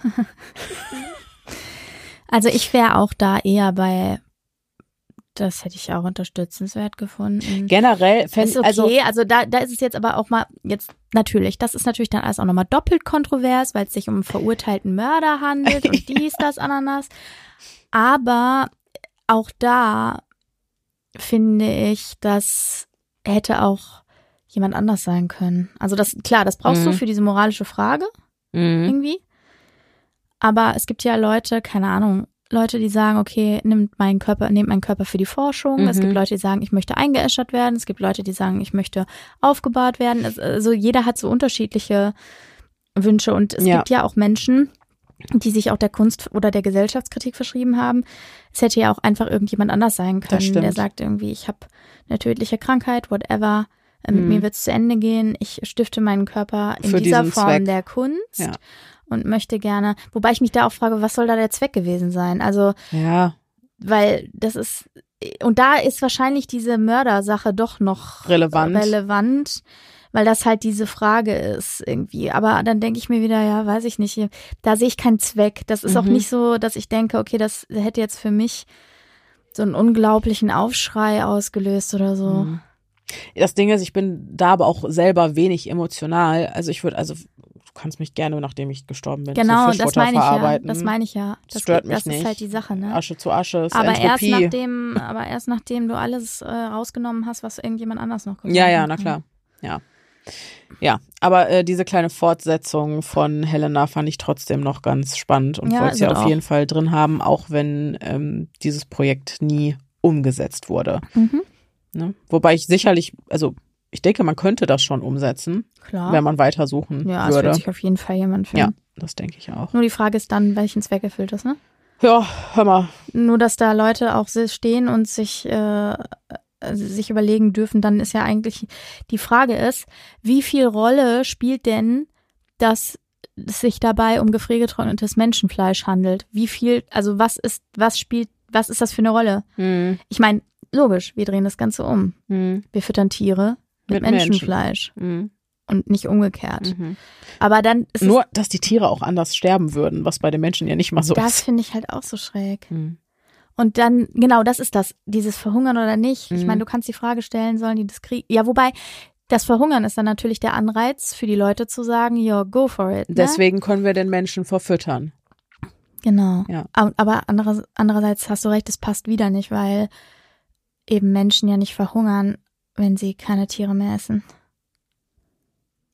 Also ich wäre auch da eher bei, das hätte ich auch unterstützenswert gefunden. Generell ist okay, also da ist es jetzt aber auch mal, jetzt natürlich, das ist natürlich dann alles auch nochmal doppelt kontrovers, weil es sich um einen verurteilten Mörder handelt und dies, das, Ananas. Aber auch da finde ich, das hätte auch jemand anders sein können. Also das, klar, das brauchst du für diese moralische Frage irgendwie. Aber es gibt ja Leute, keine Ahnung, Leute, die sagen, okay, nehmt meinen Körper für die Forschung. Es gibt Leute, die sagen, ich möchte eingeäschert werden. Es gibt Leute, die sagen, ich möchte aufgebahrt werden. Also jeder hat so unterschiedliche Wünsche. Und es gibt ja auch Menschen, die sich auch der Kunst oder der Gesellschaftskritik verschrieben haben. Es hätte ja auch einfach irgendjemand anders sein können, der sagt irgendwie, ich habe eine tödliche Krankheit, whatever. Mit mir wird es zu Ende gehen. Ich stifte meinen Körper in dieser Form Zweck der Kunst. Ja. Und möchte gerne, wobei ich mich da auch frage, was soll da der Zweck gewesen sein? Also, weil das ist, und da ist wahrscheinlich diese Mördersache doch noch relevant, weil das halt diese Frage ist irgendwie. Aber dann denke ich mir wieder, ja, weiß ich nicht, da sehe ich keinen Zweck. Das ist auch nicht so, dass ich denke, okay, das hätte jetzt für mich so einen unglaublichen Aufschrei ausgelöst oder so. Das Ding ist, ich bin da aber auch selber wenig emotional. Also du kannst mich gerne, nachdem ich gestorben bin, genau, zu Fischfutter verarbeiten. Das meine ich ja. Das stört mich nicht. Das ist halt die Sache, ne? Asche zu Asche, ist aber Entropie. erst nachdem du alles rausgenommen hast, was irgendjemand anders noch gemacht hat. Ja, na klar. Ja, aber diese kleine Fortsetzung von Helena fand ich trotzdem noch ganz spannend und wollte sie auf jeden Fall drin haben, auch wenn dieses Projekt nie umgesetzt wurde. Ne? Wobei ich sicherlich, also ich denke, man könnte das schon umsetzen, wenn man weitersuchen würde. Ja, es wird sich auf jeden Fall jemand finden. Ja, das denke ich auch. Nur die Frage ist dann, welchen Zweck erfüllt das, ne? Ja, hör mal. Nur, dass da Leute auch stehen und sich überlegen dürfen, dann ist ja eigentlich die Frage ist, wie viel Rolle spielt denn, dass es sich dabei um gefriergetrocknetes Menschenfleisch handelt? Wie viel, also was ist das für eine Rolle? Ich meine, logisch, wir drehen das Ganze um. Wir füttern Tiere mit Menschenfleisch. Und nicht umgekehrt. Aber dann ist nur, dass die Tiere auch anders sterben würden, was bei den Menschen ja nicht mal so ist. Das finde ich halt auch so schräg. Und dann, genau, das ist das, dieses Verhungern oder nicht. Ich meine, du kannst die Frage stellen, sollen die das kriegen? Ja, wobei, das Verhungern ist dann natürlich der Anreiz für die Leute zu sagen, ja, go for it. Ne? Deswegen können wir den Menschen verfüttern. Genau. Ja. Aber andererseits hast du recht, es passt wieder nicht, weil eben Menschen ja nicht verhungern, wenn sie keine Tiere mehr essen.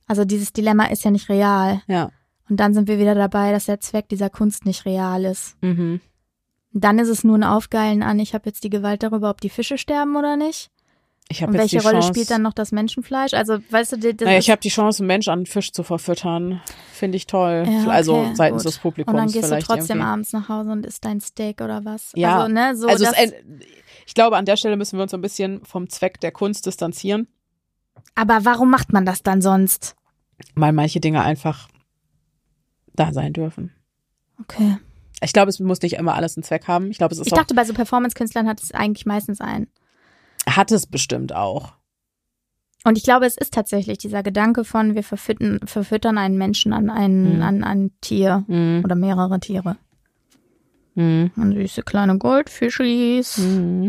Also dieses Dilemma ist ja nicht real. Ja. Und dann sind wir wieder dabei, dass der Zweck dieser Kunst nicht real ist. Mhm. Dann ist es nur ein Aufgeilen an, ich habe jetzt die Gewalt darüber, ob die Fische sterben oder nicht. Und welche Rolle spielt dann noch das Menschenfleisch? Also, weißt du, ich habe die Chance, einen Mensch an einen Fisch zu verfüttern. Finde ich toll. Ja, okay, also seitens des Publikums. Und dann gehst vielleicht du trotzdem irgendwie abends nach Hause und isst dein Steak oder was? Ja, also, ne, so ich glaube, an der Stelle müssen wir uns ein bisschen vom Zweck der Kunst distanzieren. Aber warum macht man das dann sonst? Weil manche Dinge einfach da sein dürfen. Okay. Ich glaube, es muss nicht immer alles einen Zweck haben. Ich dachte, bei so Performance-Künstlern hat es eigentlich meistens einen. Hat es bestimmt auch. Und ich glaube, es ist tatsächlich dieser Gedanke von, wir verfüttern einen Menschen an ein Tier oder mehrere Tiere. An süße kleine Goldfischis.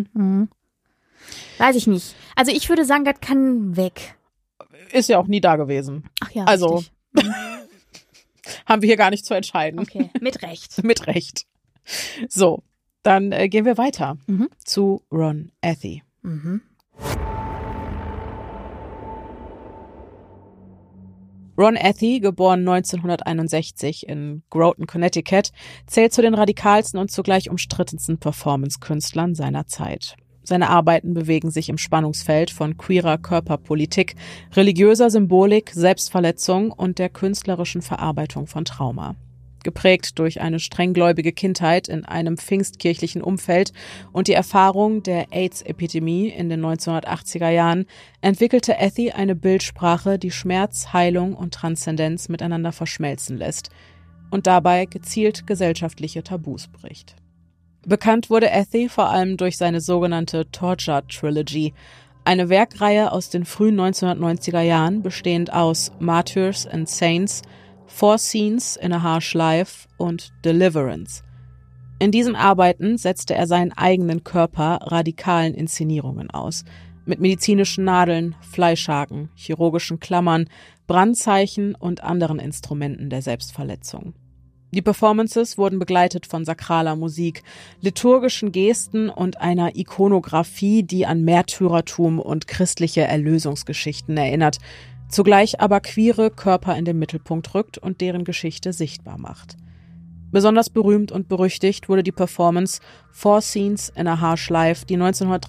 Weiß ich nicht. Also ich würde sagen, das kann weg. Ist ja auch nie da gewesen. Ach ja, also haben wir hier gar nicht zu entscheiden. Okay, mit Recht. Mit Recht. So, dann gehen wir weiter zu Ron Ethy. Ron Ethy, geboren 1961 in Groton, Connecticut, zählt zu den radikalsten und zugleich umstrittensten Performance-Künstlern seiner Zeit. Seine Arbeiten bewegen sich im Spannungsfeld von queerer Körperpolitik, religiöser Symbolik, Selbstverletzung und der künstlerischen Verarbeitung von Trauma. Geprägt durch eine strenggläubige Kindheit in einem pfingstkirchlichen Umfeld und die Erfahrung der AIDS-Epidemie in den 1980er Jahren entwickelte Ethy eine Bildsprache, die Schmerz, Heilung und Transzendenz miteinander verschmelzen lässt und dabei gezielt gesellschaftliche Tabus bricht. Bekannt wurde Ethy vor allem durch seine sogenannte Torture Trilogy, eine Werkreihe aus den frühen 1990er Jahren, bestehend aus Martyrs and Saints, 4 Scenes in a Harsh Life und Deliverance. In diesen Arbeiten setzte er seinen eigenen Körper radikalen Inszenierungen aus, mit medizinischen Nadeln, Fleischhaken, chirurgischen Klammern, Brandzeichen und anderen Instrumenten der Selbstverletzung. Die Performances wurden begleitet von sakraler Musik, liturgischen Gesten und einer Ikonographie, die an Märtyrertum und christliche Erlösungsgeschichten erinnert, zugleich aber queere Körper in den Mittelpunkt rückt und deren Geschichte sichtbar macht. Besonders berühmt und berüchtigt wurde die Performance 4 Scenes in a Harsh Life, die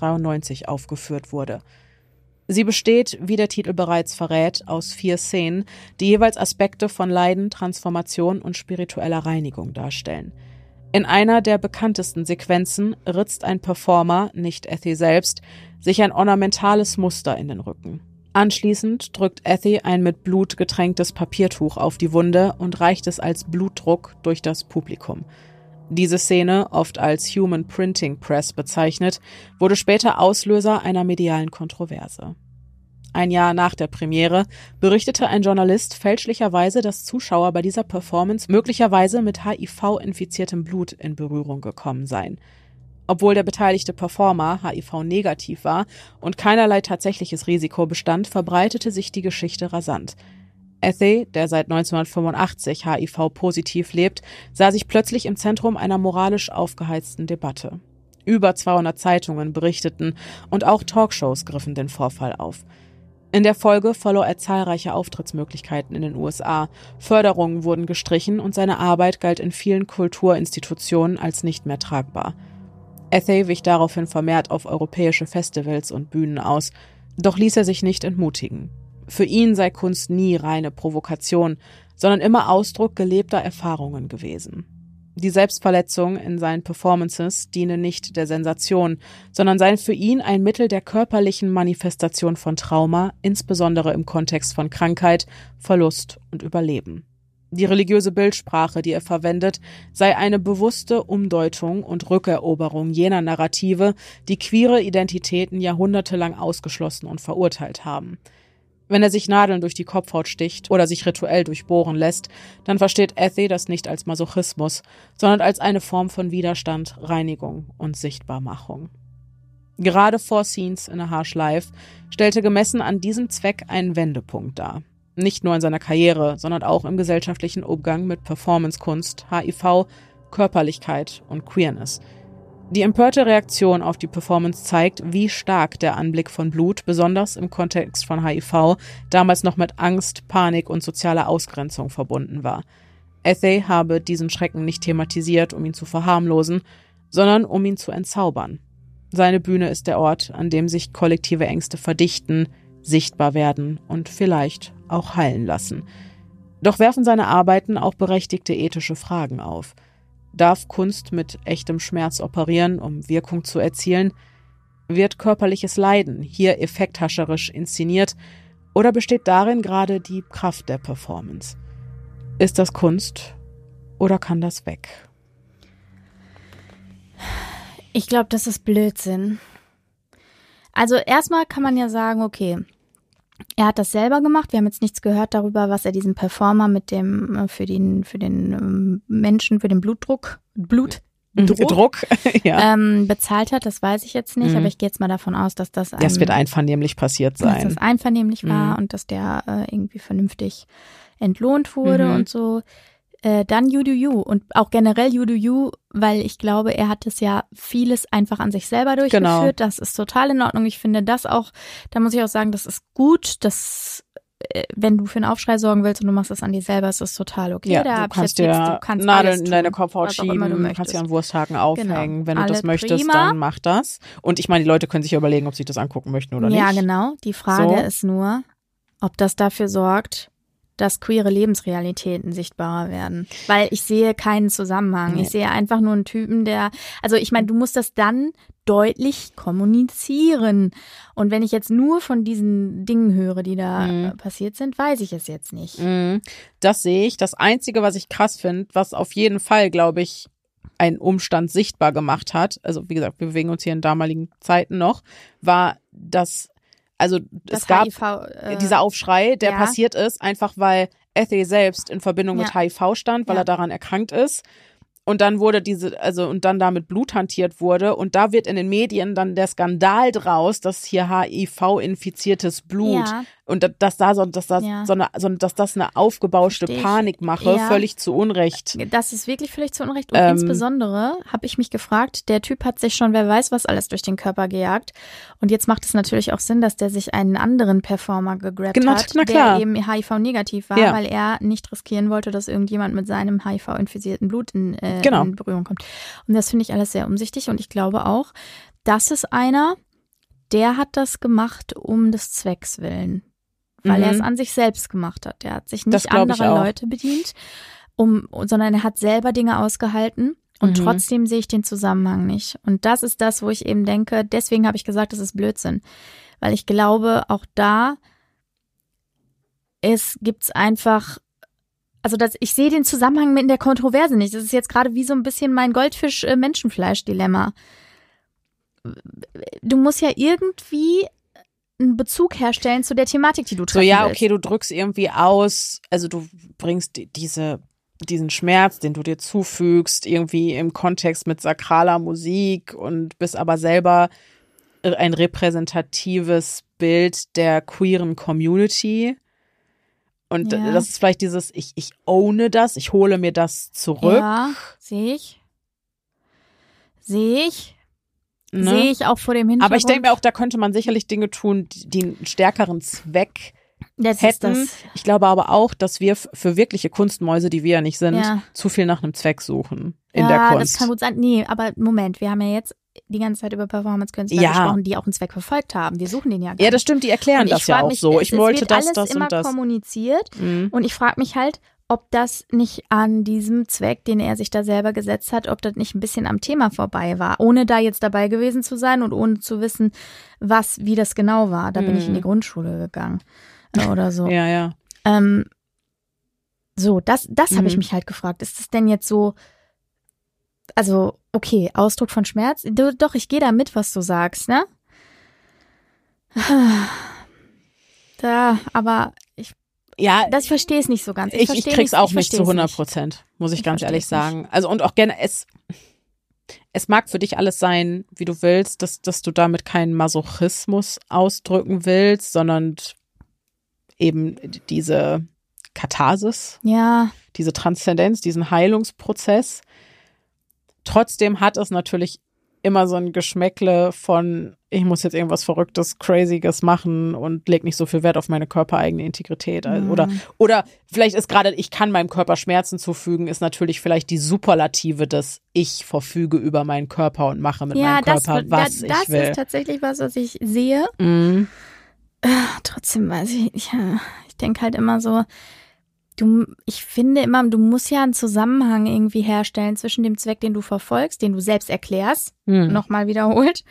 1993 aufgeführt wurde. Sie besteht, wie der Titel bereits verrät, aus 4 Szenen, die jeweils Aspekte von Leiden, Transformation und spiritueller Reinigung darstellen. In einer der bekanntesten Sequenzen ritzt ein Performer, nicht Ethy selbst, sich ein ornamentales Muster in den Rücken. Anschließend drückt Ethy ein mit Blut getränktes Papiertuch auf die Wunde und reicht es als Blutdruck durch das Publikum. Diese Szene, oft als Human Printing Press bezeichnet, wurde später Auslöser einer medialen Kontroverse. Ein Jahr nach der Premiere berichtete ein Journalist fälschlicherweise, dass Zuschauer bei dieser Performance möglicherweise mit HIV-infiziertem Blut in Berührung gekommen seien. Obwohl der beteiligte Performer HIV-negativ war und keinerlei tatsächliches Risiko bestand, verbreitete sich die Geschichte rasant. Ethy, der seit 1985 HIV-positiv lebt, sah sich plötzlich im Zentrum einer moralisch aufgeheizten Debatte. Über 200 Zeitungen berichteten und auch Talkshows griffen den Vorfall auf. In der Folge verlor er zahlreiche Auftrittsmöglichkeiten in den USA, Förderungen wurden gestrichen und seine Arbeit galt in vielen Kulturinstitutionen als nicht mehr tragbar. Ethy wich daraufhin vermehrt auf europäische Festivals und Bühnen aus, doch ließ er sich nicht entmutigen. Für ihn sei Kunst nie reine Provokation, sondern immer Ausdruck gelebter Erfahrungen gewesen. Die Selbstverletzung in seinen Performances diene nicht der Sensation, sondern sei für ihn ein Mittel der körperlichen Manifestation von Trauma, insbesondere im Kontext von Krankheit, Verlust und Überleben. Die religiöse Bildsprache, die er verwendet, sei eine bewusste Umdeutung und Rückeroberung jener Narrative, die queere Identitäten jahrhundertelang ausgeschlossen und verurteilt haben. Wenn er sich Nadeln durch die Kopfhaut sticht oder sich rituell durchbohren lässt, dann versteht Ethy das nicht als Masochismus, sondern als eine Form von Widerstand, Reinigung und Sichtbarmachung. Gerade 4 Scenes in a Harsh Life stellte gemessen an diesem Zweck einen Wendepunkt dar. Nicht nur in seiner Karriere, sondern auch im gesellschaftlichen Umgang mit Performancekunst, HIV, Körperlichkeit und Queerness. Die empörte Reaktion auf die Performance zeigt, wie stark der Anblick von Blut, besonders im Kontext von HIV, damals noch mit Angst, Panik und sozialer Ausgrenzung verbunden war. Athey habe diesen Schrecken nicht thematisiert, um ihn zu verharmlosen, sondern um ihn zu entzaubern. Seine Bühne ist der Ort, an dem sich kollektive Ängste verdichten, sichtbar werden und vielleicht auch heilen lassen. Doch werfen seine Arbeiten auch berechtigte ethische Fragen auf. Darf Kunst mit echtem Schmerz operieren, um Wirkung zu erzielen? Wird körperliches Leiden hier effekthascherisch inszeniert oder besteht darin gerade die Kraft der Performance? Ist das Kunst oder kann das weg? Ich glaube, das ist Blödsinn. Also erstmal kann man ja sagen, okay, er hat das selber gemacht. Wir haben jetzt nichts gehört darüber, was er diesem Performer mit dem für den Menschen, für den Blutdruck ja. Bezahlt hat. Das weiß ich jetzt nicht, aber ich gehe jetzt mal davon aus, dass das wird einvernehmlich passiert sein. Dass das einvernehmlich war und dass der irgendwie vernünftig entlohnt wurde und so. Dann You Do You und auch generell You Do You, weil ich glaube, er hat es ja vieles einfach an sich selber durchgeführt. Genau. Das ist total in Ordnung. Ich finde das auch, da muss ich auch sagen, das ist gut, dass wenn du für einen Aufschrei sorgen willst und du machst es an dir selber, ist das total okay. Ja, da du kannst dir Nadeln in deine Kopfhaut schieben, du kannst dir einen Wursthaken aufhängen. Genau. Wenn du das möchtest, prima. dann mach das. Und ich meine, die Leute können sich ja überlegen, ob sie das angucken möchten oder nicht. Ja, genau. Die Frage ist nur, ob das dafür sorgt, dass queere Lebensrealitäten sichtbarer werden. Weil ich sehe keinen Zusammenhang. Nee. Ich sehe einfach nur einen Typen, also ich meine, du musst das dann deutlich kommunizieren. Und wenn ich jetzt nur von diesen Dingen höre, die da passiert sind, weiß ich es jetzt nicht. Das sehe ich. Das Einzige, was ich krass finde, was auf jeden Fall, glaube ich, einen Umstand sichtbar gemacht hat, also wie gesagt, wir bewegen uns hier in damaligen Zeiten noch, war es gab HIV, dieser Aufschrei, der passiert ist, einfach weil Athey selbst in Verbindung mit HIV stand, weil er daran erkrankt ist. Und dann wurde und dann damit Blut hantiert wurde. Und da wird in den Medien dann der Skandal draus, dass hier HIV-infiziertes Blut und dass das eine aufgebauschte Panikmache völlig zu Unrecht. Das ist wirklich völlig zu Unrecht. Und insbesondere habe ich mich gefragt, der Typ hat sich schon, wer weiß was alles durch den Körper gejagt. Und jetzt macht es natürlich auch Sinn, dass der sich einen anderen Performer gegrabt hat, der eben HIV-negativ war, weil er nicht riskieren wollte, dass irgendjemand mit seinem HIV-infizierten Blut in Berührung kommt. Und das finde ich alles sehr umsichtig. Und ich glaube auch, das ist einer, der hat das gemacht um des Zwecks willen. Weil er es an sich selbst gemacht hat. Der hat sich nicht anderer Leute bedient, sondern er hat selber Dinge ausgehalten. Und trotzdem sehe ich den Zusammenhang nicht. Und das ist das, wo ich eben denke, deswegen habe ich gesagt, das ist Blödsinn. Weil ich glaube, auch da gibt's einfach, ich sehe den Zusammenhang mit in der Kontroverse nicht. Das ist jetzt gerade wie so ein bisschen mein Goldfisch-Menschenfleisch-Dilemma. Du musst ja irgendwie einen Bezug herstellen zu der Thematik, die du treffen willst. Okay, du drückst irgendwie aus, also du bringst diesen Schmerz, den du dir zufügst, irgendwie im Kontext mit sakraler Musik und bist aber selber ein repräsentatives Bild der queeren Community. Und das ist vielleicht dieses, ich owne das, ich hole mir das zurück. Ja, sehe ich. Ne? Sehe ich auch vor dem Hintergrund. Aber ich denke mir auch, da könnte man sicherlich Dinge tun, die einen stärkeren Zweck hätten. Ich glaube aber auch, dass wir für wirkliche Kunstmäuse, die wir ja nicht sind, zu viel nach einem Zweck suchen in der Kunst. Ja, das kann gut sein. Nee, aber Moment, wir haben ja jetzt die ganze Zeit über Performance-Künstler gesprochen, die auch einen Zweck verfolgt haben. Wir suchen den ja gar nicht. Ja, das stimmt, die erklären das ja auch so. Ich wollte das und das. Es wird alles immer kommuniziert und ich frage mich halt, ob das nicht an diesem Zweck, den er sich da selber gesetzt hat, ob das nicht ein bisschen am Thema vorbei war, ohne da jetzt dabei gewesen zu sein und ohne zu wissen, wie das genau war. Da bin ich in die Grundschule gegangen oder so. Ja. So, das habe ich mich halt gefragt. Ist das denn jetzt so, also, okay, Ausdruck von Schmerz? Doch, ich gehe da mit, was du sagst, ne? Aber ich verstehe es nicht so ganz. Ich krieg's auch nicht zu 100%, muss ich ganz ehrlich sagen. Also und auch gerne, es mag für dich alles sein, wie du willst, dass du damit keinen Masochismus ausdrücken willst, sondern eben diese Katharsis, diese Transzendenz, diesen Heilungsprozess. Trotzdem hat es natürlich immer so ein Geschmäckle von, ich muss jetzt irgendwas Verrücktes, Crazyes machen und leg nicht so viel Wert auf meine körpereigene Integrität. Oder vielleicht ist gerade, ich kann meinem Körper Schmerzen zufügen, ist natürlich vielleicht die Superlative des ich verfüge über meinen Körper und mache mit meinem Körper, was ich will. Das ist tatsächlich was ich sehe. Trotzdem weiß ich denke halt immer so, ich finde immer, du musst ja einen Zusammenhang irgendwie herstellen zwischen dem Zweck, den du verfolgst, den du selbst erklärst, nochmal wiederholt,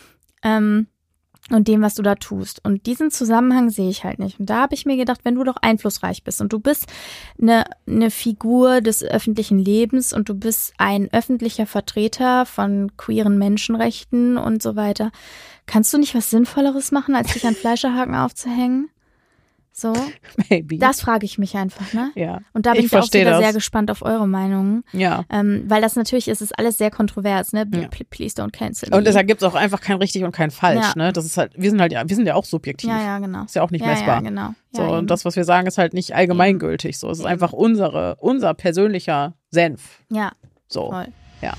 und dem, was du da tust. Und diesen Zusammenhang sehe ich halt nicht. Und da habe ich mir gedacht, wenn du doch einflussreich bist und du bist eine Figur des öffentlichen Lebens und du bist ein öffentlicher Vertreter von queeren Menschenrechten und so weiter, kannst du nicht was Sinnvolleres machen, als dich an Fleischerhaken aufzuhängen? So, Maybe. Das frage ich mich einfach, ne? Ja. Und da bin ich auch wieder sehr gespannt auf eure Meinungen. Ja. Weil das natürlich ist alles sehr kontrovers, ne? Ja. Please don't cancel me. Und deshalb gibt es auch einfach kein richtig und kein falsch, ne? Das ist halt, wir sind ja auch subjektiv. Ja, genau. Ist ja auch nicht messbar. Ja, genau. So, und das, was wir sagen, ist halt nicht allgemeingültig. So, es ist einfach unser persönlicher Senf. Ja. So. Voll. Ja.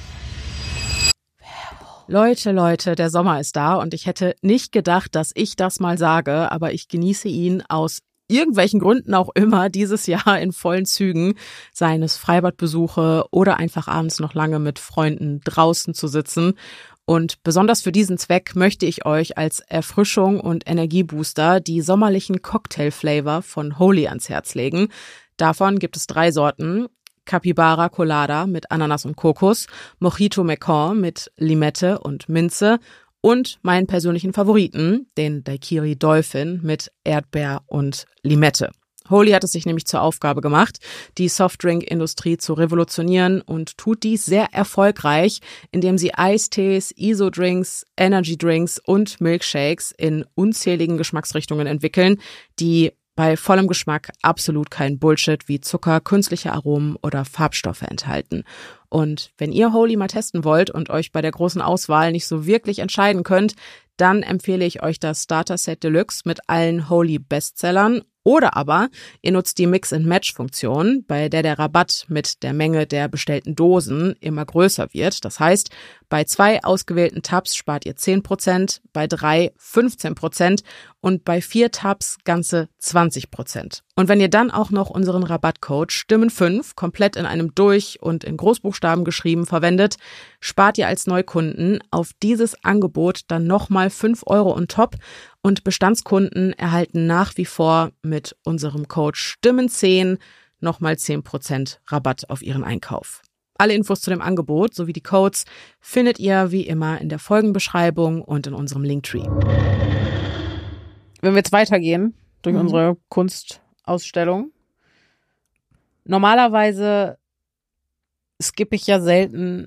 Leute, der Sommer ist da und ich hätte nicht gedacht, dass ich das mal sage, aber ich genieße ihn aus irgendwelchen Gründen auch immer dieses Jahr in vollen Zügen, seien es Freibadbesuche oder einfach abends noch lange mit Freunden draußen zu sitzen. Und besonders für diesen Zweck möchte ich euch als Erfrischung und Energiebooster die sommerlichen Cocktail-Flavor von Holy ans Herz legen. Davon gibt es 3 Sorten. Capybara Colada mit Ananas und Kokos, Mojito Mekong mit Limette und Minze und meinen persönlichen Favoriten, den Daiquiri Dolphin mit Erdbeer und Limette. Holy hat es sich nämlich zur Aufgabe gemacht, die Softdrink-Industrie zu revolutionieren und tut dies sehr erfolgreich, indem sie Eistees, ISO-Drinks, Energy-Drinks und Milkshakes in unzähligen Geschmacksrichtungen entwickeln, die bei vollem Geschmack absolut kein Bullshit wie Zucker, künstliche Aromen oder Farbstoffe enthalten. Und wenn ihr Holy mal testen wollt und euch bei der großen Auswahl nicht so wirklich entscheiden könnt, dann empfehle ich euch das Starter Set Deluxe mit allen Holy Bestsellern. Oder aber ihr nutzt die Mix-and-Match-Funktion, bei der Rabatt mit der Menge der bestellten Dosen immer größer wird. Das heißt, bei 2 ausgewählten Tabs spart ihr 10%, bei 3 15% und bei 4 Tabs ganze 20%. Und wenn ihr dann auch noch unseren Rabattcode Stimmen5 komplett in einem Durch- und in Großbuchstaben geschrieben verwendet, spart ihr als Neukunden auf dieses Angebot dann nochmal 5 € on top und Bestandskunden erhalten nach wie vor mit unserem Code Stimmen10 nochmal 10% Rabatt auf ihren Einkauf. Alle Infos zu dem Angebot sowie die Codes findet ihr wie immer in der Folgenbeschreibung und in unserem Linktree. Wenn wir jetzt weitergehen durch unsere Kunstausstellung, normalerweise skippe ich ja selten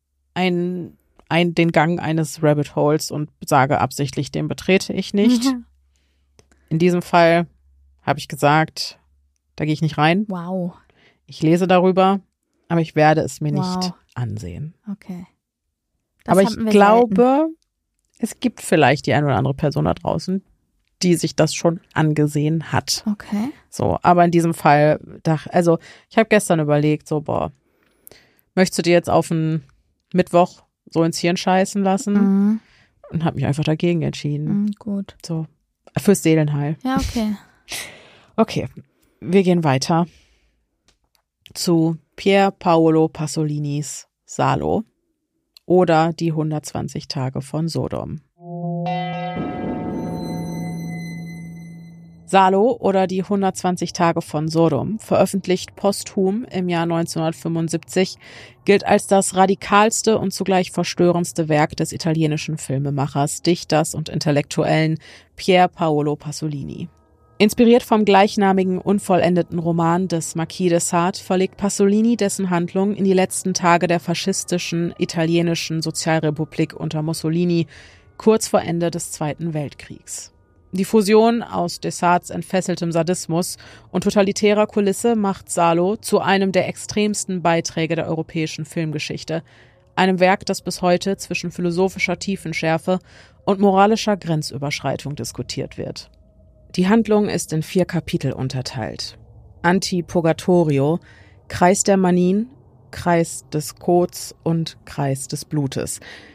den Gang eines Rabbit Holes und sage absichtlich, den betrete ich nicht. Ja. In diesem Fall habe ich gesagt, da gehe ich nicht rein. Wow. Ich lese darüber, aber ich werde es mir nicht ansehen. Okay. Aber ich glaube, es gibt vielleicht die eine oder andere Person da draußen, die sich das schon angesehen hat. Okay. So, aber in diesem Fall, ich habe gestern überlegt, möchtest du dir jetzt auf einen Mittwoch so ins Hirn scheißen lassen? Und habe mich einfach dagegen entschieden. Gut. So, fürs Seelenheil. Ja, okay. Okay, wir gehen weiter zu Pier Paolo Pasolinis Salo oder die 120 Tage von Sodom. Salo oder die 120 Tage von Sodom, veröffentlicht posthum im Jahr 1975, gilt als das radikalste und zugleich verstörendste Werk des italienischen Filmemachers, Dichters und Intellektuellen Pier Paolo Pasolini. Inspiriert vom gleichnamigen unvollendeten Roman des Marquis de Sade verlegt Pasolini dessen Handlung in die letzten Tage der faschistischen italienischen Sozialrepublik unter Mussolini, kurz vor Ende des Zweiten Weltkriegs. Die Fusion aus de Sades entfesseltem Sadismus und totalitärer Kulisse macht Salo zu einem der extremsten Beiträge der europäischen Filmgeschichte, einem Werk, das bis heute zwischen philosophischer Tiefenschärfe und moralischer Grenzüberschreitung diskutiert wird. Die Handlung ist in 4 Kapitel unterteilt. Antipurgatorio, Kreis der Manien, Kreis des Kots und Kreis des Blutes.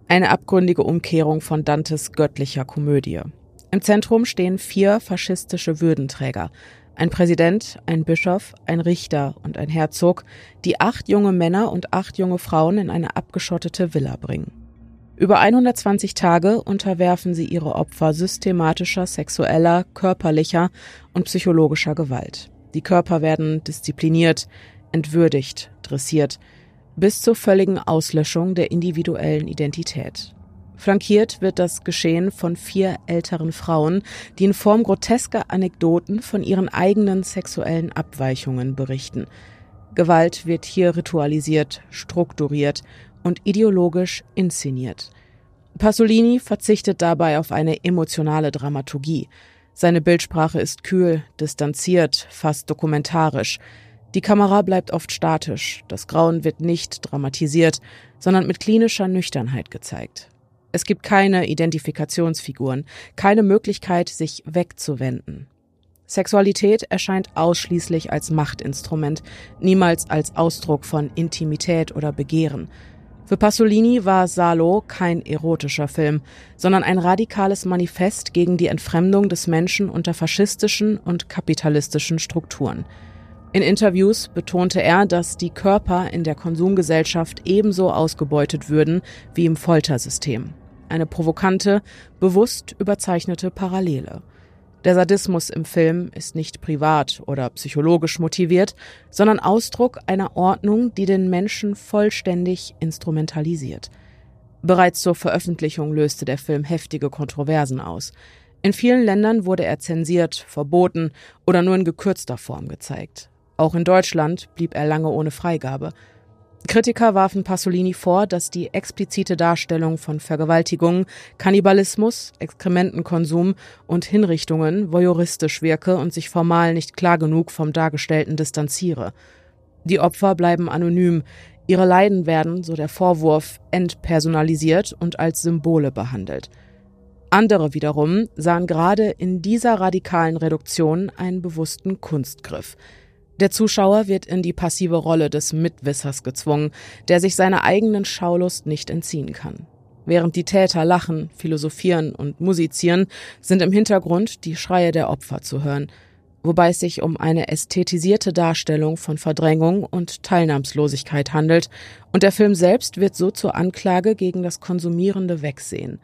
Eine abgründige Umkehrung von Dantes göttlicher Komödie. Im Zentrum stehen 4 faschistische Würdenträger. Ein Präsident, ein Bischof, ein Richter und ein Herzog, die 8 junge Männer und 8 junge Frauen in eine abgeschottete Villa bringen. Über 120 Tage unterwerfen sie ihre Opfer systematischer, sexueller, körperlicher und psychologischer Gewalt. Die Körper werden diszipliniert, entwürdigt, dressiert, bis zur völligen Auslöschung der individuellen Identität. Flankiert wird das Geschehen von 4 älteren Frauen, die in Form grotesker Anekdoten von ihren eigenen sexuellen Abweichungen berichten. Gewalt wird hier ritualisiert, strukturiert und ideologisch inszeniert. Pasolini verzichtet dabei auf eine emotionale Dramaturgie. Seine Bildsprache ist kühl, distanziert, fast dokumentarisch. Die Kamera bleibt oft statisch, das Grauen wird nicht dramatisiert, sondern mit klinischer Nüchternheit gezeigt. Es gibt keine Identifikationsfiguren, keine Möglichkeit, sich wegzuwenden. Sexualität erscheint ausschließlich als Machtinstrument, niemals als Ausdruck von Intimität oder Begehren. Für Pasolini war Salo kein erotischer Film, sondern ein radikales Manifest gegen die Entfremdung des Menschen unter faschistischen und kapitalistischen Strukturen. In Interviews betonte er, dass die Körper in der Konsumgesellschaft ebenso ausgebeutet würden wie im Foltersystem. Eine provokante, bewusst überzeichnete Parallele. Der Sadismus im Film ist nicht privat oder psychologisch motiviert, sondern Ausdruck einer Ordnung, die den Menschen vollständig instrumentalisiert. Bereits zur Veröffentlichung löste der Film heftige Kontroversen aus. In vielen Ländern wurde er zensiert, verboten oder nur in gekürzter Form gezeigt. Auch in Deutschland blieb er lange ohne Freigabe. Kritiker warfen Pasolini vor, dass die explizite Darstellung von Vergewaltigungen, Kannibalismus, Exkrementenkonsum und Hinrichtungen voyeuristisch wirke und sich formal nicht klar genug vom Dargestellten distanziere. Die Opfer bleiben anonym, ihre Leiden werden, so der Vorwurf, entpersonalisiert und als Symbole behandelt. Andere wiederum sahen gerade in dieser radikalen Reduktion einen bewussten Kunstgriff. Der Zuschauer wird in die passive Rolle des Mitwissers gezwungen, der sich seiner eigenen Schaulust nicht entziehen kann. Während die Täter lachen, philosophieren und musizieren, sind im Hintergrund die Schreie der Opfer zu hören, wobei es sich um eine ästhetisierte Darstellung von Verdrängung und Teilnahmslosigkeit handelt, und der Film selbst wird so zur Anklage gegen das konsumierende Wegsehen.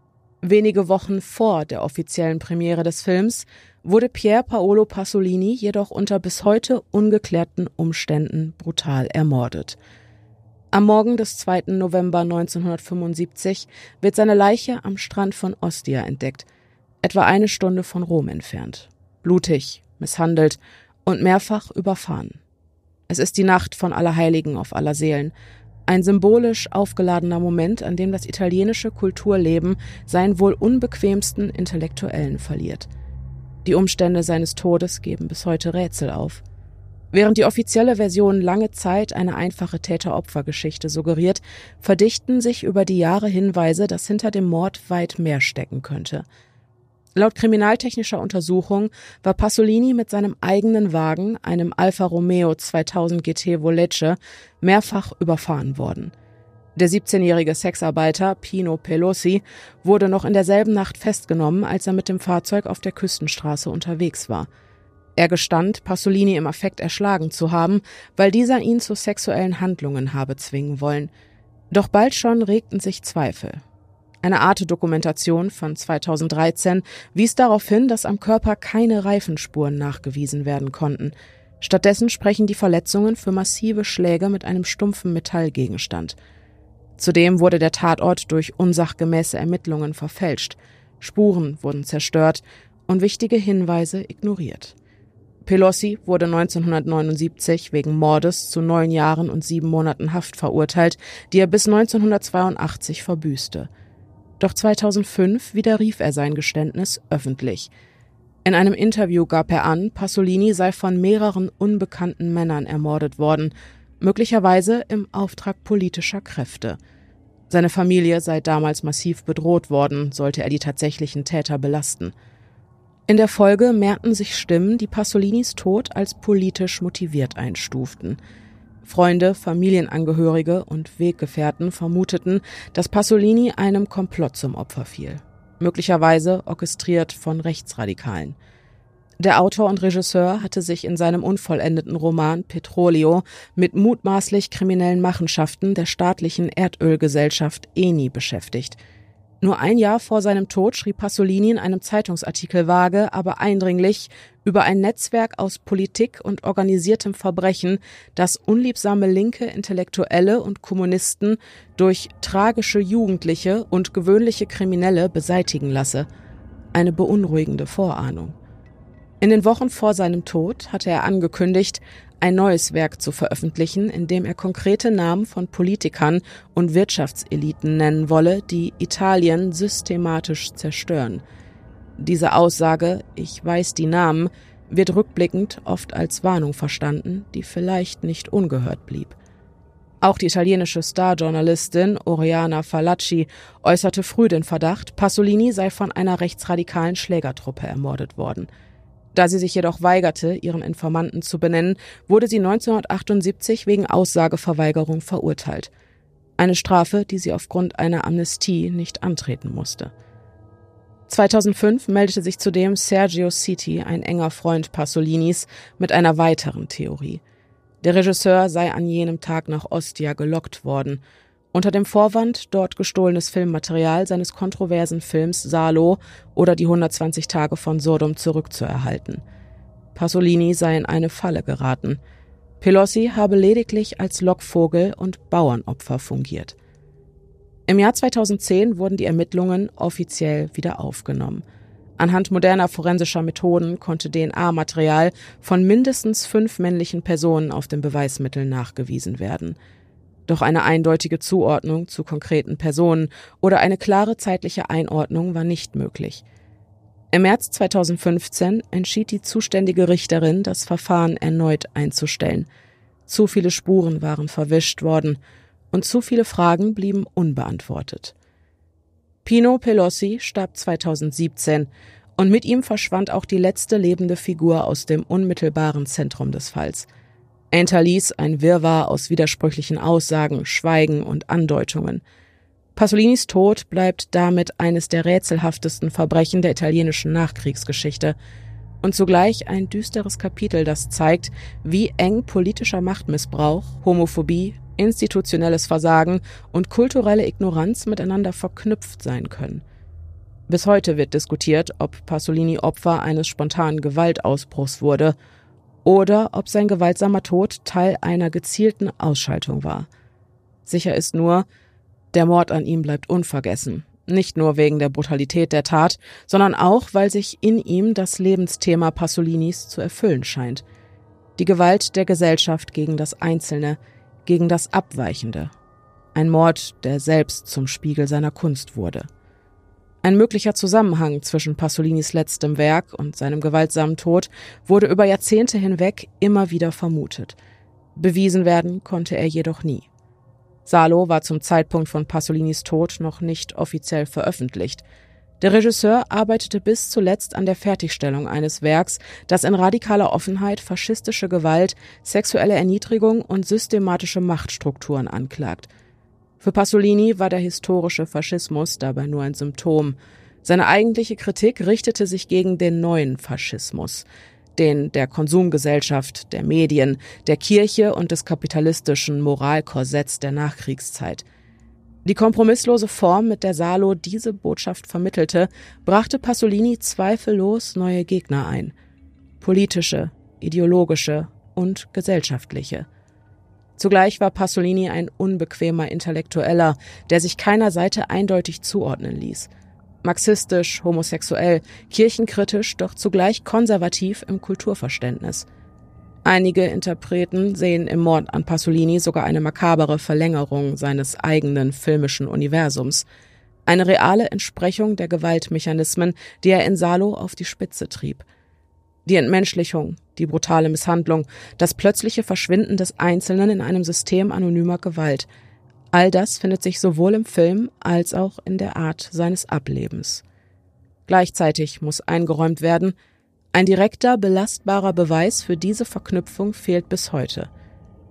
Wenige Wochen vor der offiziellen Premiere des Films wurde Pier Paolo Pasolini jedoch unter bis heute ungeklärten Umständen brutal ermordet. Am Morgen des 2. November 1975 wird seine Leiche am Strand von Ostia entdeckt, etwa 1 Stunde von Rom entfernt. Blutig, misshandelt und mehrfach überfahren. Es ist die Nacht von Allerheiligen auf Allerseelen, ein symbolisch aufgeladener Moment, an dem das italienische Kulturleben seinen wohl unbequemsten Intellektuellen verliert. Die Umstände seines Todes geben bis heute Rätsel auf. Während die offizielle Version lange Zeit eine einfache Täter-Opfer-Geschichte suggeriert, verdichten sich über die Jahre Hinweise, dass hinter dem Mord weit mehr stecken könnte. Laut kriminaltechnischer Untersuchung war Pasolini mit seinem eigenen Wagen, einem Alfa Romeo 2000 GT Volece, mehrfach überfahren worden. Der 17-jährige Sexarbeiter Pino Pelosi wurde noch in derselben Nacht festgenommen, als er mit dem Fahrzeug auf der Küstenstraße unterwegs war. Er gestand, Pasolini im Affekt erschlagen zu haben, weil dieser ihn zu sexuellen Handlungen habe zwingen wollen. Doch bald schon regten sich Zweifel. Eine Arte-Dokumentation von 2013 wies darauf hin, dass am Körper keine Reifenspuren nachgewiesen werden konnten. Stattdessen sprechen die Verletzungen für massive Schläge mit einem stumpfen Metallgegenstand. Zudem wurde der Tatort durch unsachgemäße Ermittlungen verfälscht, Spuren wurden zerstört und wichtige Hinweise ignoriert. Pelosi wurde 1979 wegen Mordes zu 9 Jahren und 7 Monaten Haft verurteilt, die er bis 1982 verbüßte. Doch 2005 widerrief er sein Geständnis öffentlich. In einem Interview gab er an, Pasolini sei von mehreren unbekannten Männern ermordet worden, möglicherweise im Auftrag politischer Kräfte. Seine Familie sei damals massiv bedroht worden, sollte er die tatsächlichen Täter belasten. In der Folge mehrten sich Stimmen, die Pasolinis Tod als politisch motiviert einstuften. Freunde, Familienangehörige und Weggefährten vermuteten, dass Pasolini einem Komplott zum Opfer fiel. Möglicherweise orchestriert von Rechtsradikalen. Der Autor und Regisseur hatte sich in seinem unvollendeten Roman Petrolio mit mutmaßlich kriminellen Machenschaften der staatlichen Erdölgesellschaft Eni beschäftigt. Nur ein Jahr vor seinem Tod schrieb Pasolini in einem Zeitungsartikel vage, aber eindringlich über ein Netzwerk aus Politik und organisiertem Verbrechen, das unliebsame linke Intellektuelle und Kommunisten durch tragische Jugendliche und gewöhnliche Kriminelle beseitigen lasse. Eine beunruhigende Vorahnung. In den Wochen vor seinem Tod hatte er angekündigt, ein neues Werk zu veröffentlichen, in dem er konkrete Namen von Politikern und Wirtschaftseliten nennen wolle, die Italien systematisch zerstören. Diese Aussage, ich weiß die Namen, wird rückblickend oft als Warnung verstanden, die vielleicht nicht ungehört blieb. Auch die italienische Starjournalistin Oriana Fallaci äußerte früh den Verdacht, Pasolini sei von einer rechtsradikalen Schlägertruppe ermordet worden. Da sie sich jedoch weigerte, ihren Informanten zu benennen, wurde sie 1978 wegen Aussageverweigerung verurteilt. Eine Strafe, die sie aufgrund einer Amnestie nicht antreten musste. 2005 meldete sich zudem Sergio Sitti, ein enger Freund Pasolinis, mit einer weiteren Theorie. Der Regisseur sei an jenem Tag nach Ostia gelockt worden, unter dem Vorwand, dort gestohlenes Filmmaterial seines kontroversen Films Salo oder die 120 Tage von Sodom zurückzuerhalten. Pasolini sei in eine Falle geraten. Pelosi habe lediglich als Lockvogel und Bauernopfer fungiert. Im Jahr 2010 wurden die Ermittlungen offiziell wieder aufgenommen. Anhand moderner forensischer Methoden konnte DNA-Material von mindestens 5 männlichen Personen auf den Beweismitteln nachgewiesen werden. Doch eine eindeutige Zuordnung zu konkreten Personen oder eine klare zeitliche Einordnung war nicht möglich. Im März 2015 entschied die zuständige Richterin, das Verfahren erneut einzustellen. Zu viele Spuren waren verwischt worden und zu viele Fragen blieben unbeantwortet. Pino Pelosi starb 2017 und mit ihm verschwand auch die letzte lebende Figur aus dem unmittelbaren Zentrum des Falls. Er hinterließ ein Wirrwarr aus widersprüchlichen Aussagen, Schweigen und Andeutungen. Pasolinis Tod bleibt damit eines der rätselhaftesten Verbrechen der italienischen Nachkriegsgeschichte und zugleich ein düsteres Kapitel, das zeigt, wie eng politischer Machtmissbrauch, Homophobie, institutionelles Versagen und kulturelle Ignoranz miteinander verknüpft sein können. Bis heute wird diskutiert, ob Pasolini Opfer eines spontanen Gewaltausbruchs wurde oder ob sein gewaltsamer Tod Teil einer gezielten Ausschaltung war. Sicher ist nur, der Mord an ihm bleibt unvergessen. Nicht nur wegen der Brutalität der Tat, sondern auch, weil sich in ihm das Lebensthema Pasolinis zu erfüllen scheint. Die Gewalt der Gesellschaft gegen das Einzelne, gegen das Abweichende. Ein Mord, der selbst zum Spiegel seiner Kunst wurde. Ein möglicher Zusammenhang zwischen Pasolinis letztem Werk und seinem gewaltsamen Tod wurde über Jahrzehnte hinweg immer wieder vermutet. Bewiesen werden konnte er jedoch nie. Salo war zum Zeitpunkt von Pasolinis Tod noch nicht offiziell veröffentlicht. Der Regisseur arbeitete bis zuletzt an der Fertigstellung eines Werks, das in radikaler Offenheit faschistische Gewalt, sexuelle Erniedrigung und systematische Machtstrukturen anklagt. Für Pasolini war der historische Faschismus dabei nur ein Symptom. Seine eigentliche Kritik richtete sich gegen den neuen Faschismus, den der Konsumgesellschaft, der Medien, der Kirche und des kapitalistischen Moralkorsetts der Nachkriegszeit. Die kompromisslose Form, mit der Salo diese Botschaft vermittelte, brachte Pasolini zweifellos neue Gegner ein. Politische, ideologische und gesellschaftliche. Zugleich war Pasolini ein unbequemer Intellektueller, der sich keiner Seite eindeutig zuordnen ließ. Marxistisch, homosexuell, kirchenkritisch, doch zugleich konservativ im Kulturverständnis. Einige Interpreten sehen im Mord an Pasolini sogar eine makabere Verlängerung seines eigenen filmischen Universums. Eine reale Entsprechung der Gewaltmechanismen, die er in Salo auf die Spitze trieb. Die Entmenschlichung, die brutale Misshandlung, das plötzliche Verschwinden des Einzelnen in einem System anonymer Gewalt. All das findet sich sowohl im Film als auch in der Art seines Ablebens. Gleichzeitig muss eingeräumt werden, ein direkter, belastbarer Beweis für diese Verknüpfung fehlt bis heute.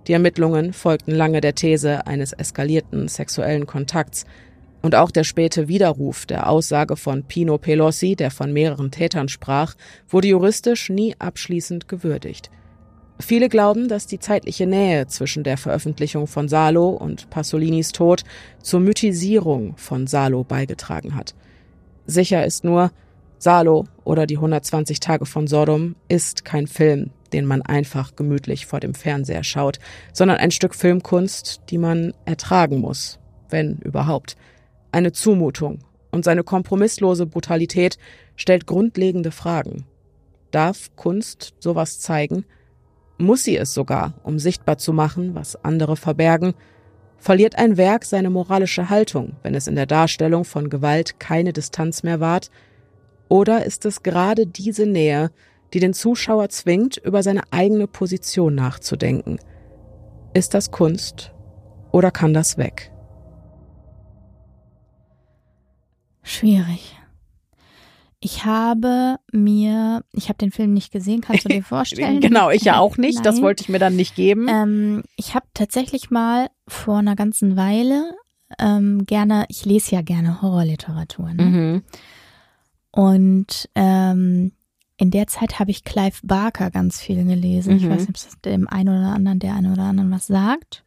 Die Ermittlungen folgten lange der These eines eskalierten sexuellen Kontakts. Und auch der späte Widerruf der Aussage von Pino Pelossi, der von mehreren Tätern sprach, wurde juristisch nie abschließend gewürdigt. Viele glauben, dass die zeitliche Nähe zwischen der Veröffentlichung von Salo und Pasolinis Tod zur Mythisierung von Salo beigetragen hat. Sicher ist nur, Salo oder die 120 Tage von Sodom ist kein Film, den man einfach gemütlich vor dem Fernseher schaut, sondern ein Stück Filmkunst, die man ertragen muss, wenn überhaupt. Eine Zumutung, und seine kompromisslose Brutalität stellt grundlegende Fragen. Darf Kunst sowas zeigen? Muss sie es sogar, um sichtbar zu machen, was andere verbergen? Verliert ein Werk seine moralische Haltung, wenn es in der Darstellung von Gewalt keine Distanz mehr wahrt? Oder ist es gerade diese Nähe, die den Zuschauer zwingt, über seine eigene Position nachzudenken? Ist das Kunst oder kann das weg? Schwierig. Ich habe den Film nicht gesehen, kannst du dir vorstellen? Genau, ich ja auch nicht, Nein. Das wollte ich mir dann nicht geben. Ich habe tatsächlich mal vor einer ganzen Weile ich lese ja gerne Horrorliteratur, ne? Mhm. Und in der Zeit habe ich Clive Barker ganz viel gelesen. Ich weiß nicht, ob es der eine oder anderen was sagt.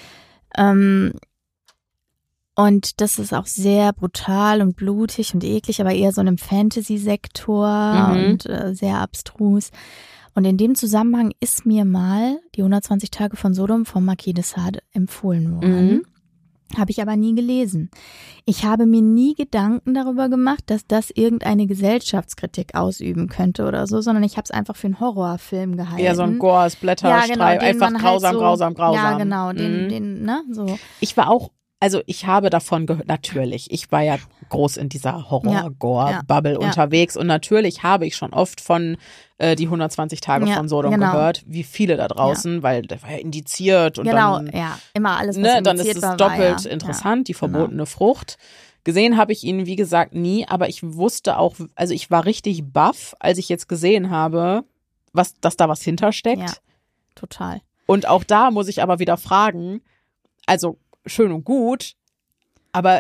Und das ist auch sehr brutal und blutig und eklig, aber eher so in einem Fantasy-Sektor und sehr abstrus. Und in dem Zusammenhang ist mir mal die 120 Tage von Sodom vom Marquis de Sade empfohlen worden. Habe ich aber nie gelesen. Ich habe mir nie Gedanken darüber gemacht, dass das irgendeine Gesellschaftskritik ausüben könnte oder so, sondern ich habe es einfach für einen Horrorfilm gehalten. Ja, so ein Gore, Blätterstreif, einfach grausam, grausam. Ja, genau, so. Ich war auch, also ich habe davon gehört, natürlich, ich war ja groß in dieser Horror-Gore-Bubble unterwegs und natürlich habe ich schon oft von die 120 Tage von Sodom gehört, wie viele da draußen, weil der war ja indiziert und dann immer alles, was dann ist es doppelt interessant, die verbotene Frucht. Gesehen habe ich ihn, wie gesagt, nie, aber ich wusste auch, also ich war richtig baff, als ich jetzt gesehen habe, dass da was hintersteckt. Ja, total. Und auch da muss ich aber wieder fragen, also schön und gut, aber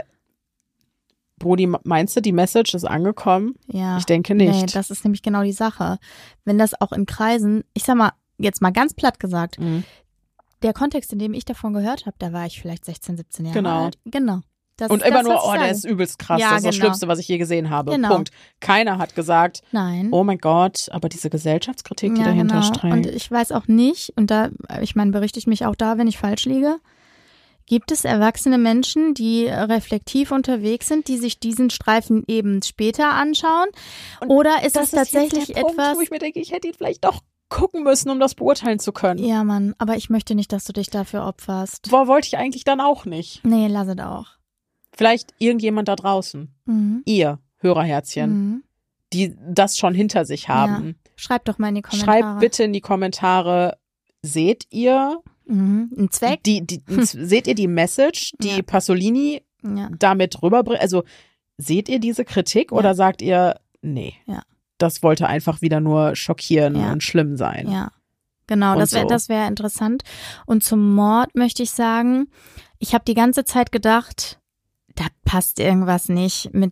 Brudi, meinst du, die Message ist angekommen? Ja. Ich denke nicht. Nee, das ist nämlich genau die Sache. Wenn das auch in Kreisen, ich sag mal, jetzt mal ganz platt gesagt, der Kontext, in dem ich davon gehört habe, da war ich vielleicht 16, 17 Jahre alt. Genau. Und immer nur, der ist übelst krass, das ist das Schlimmste, was ich je gesehen habe. Genau. Punkt. Keiner hat gesagt, nein. Oh mein Gott, aber diese Gesellschaftskritik, die dahinter steckt. Und ich weiß auch nicht, und da, ich meine, berichte ich mich auch da, wenn ich falsch liege, gibt es erwachsene Menschen, die reflektiv unterwegs sind, die sich diesen Streifen eben später anschauen? Und oder ist es tatsächlich jetzt der Punkt, etwas, wo ich mir denke, ich hätte ihn vielleicht doch gucken müssen, um das beurteilen zu können? Ja, Mann, aber ich möchte nicht, dass du dich dafür opferst. Wollte ich eigentlich dann auch nicht. Nee, lass es auch. Vielleicht irgendjemand da draußen, ihr Hörerherzchen, die das schon hinter sich haben. Ja. Schreibt doch mal in die Kommentare. Schreibt bitte in die Kommentare, seht ihr einen Zweck? Seht ihr die Message, die Pasolini damit rüberbringt? Also seht ihr diese Kritik oder sagt ihr, nee, das wollte einfach wieder nur schockieren und schlimm sein? Ja, genau, das wäre interessant. Und zum Mord möchte ich sagen, ich habe die ganze Zeit gedacht, da passt irgendwas nicht mit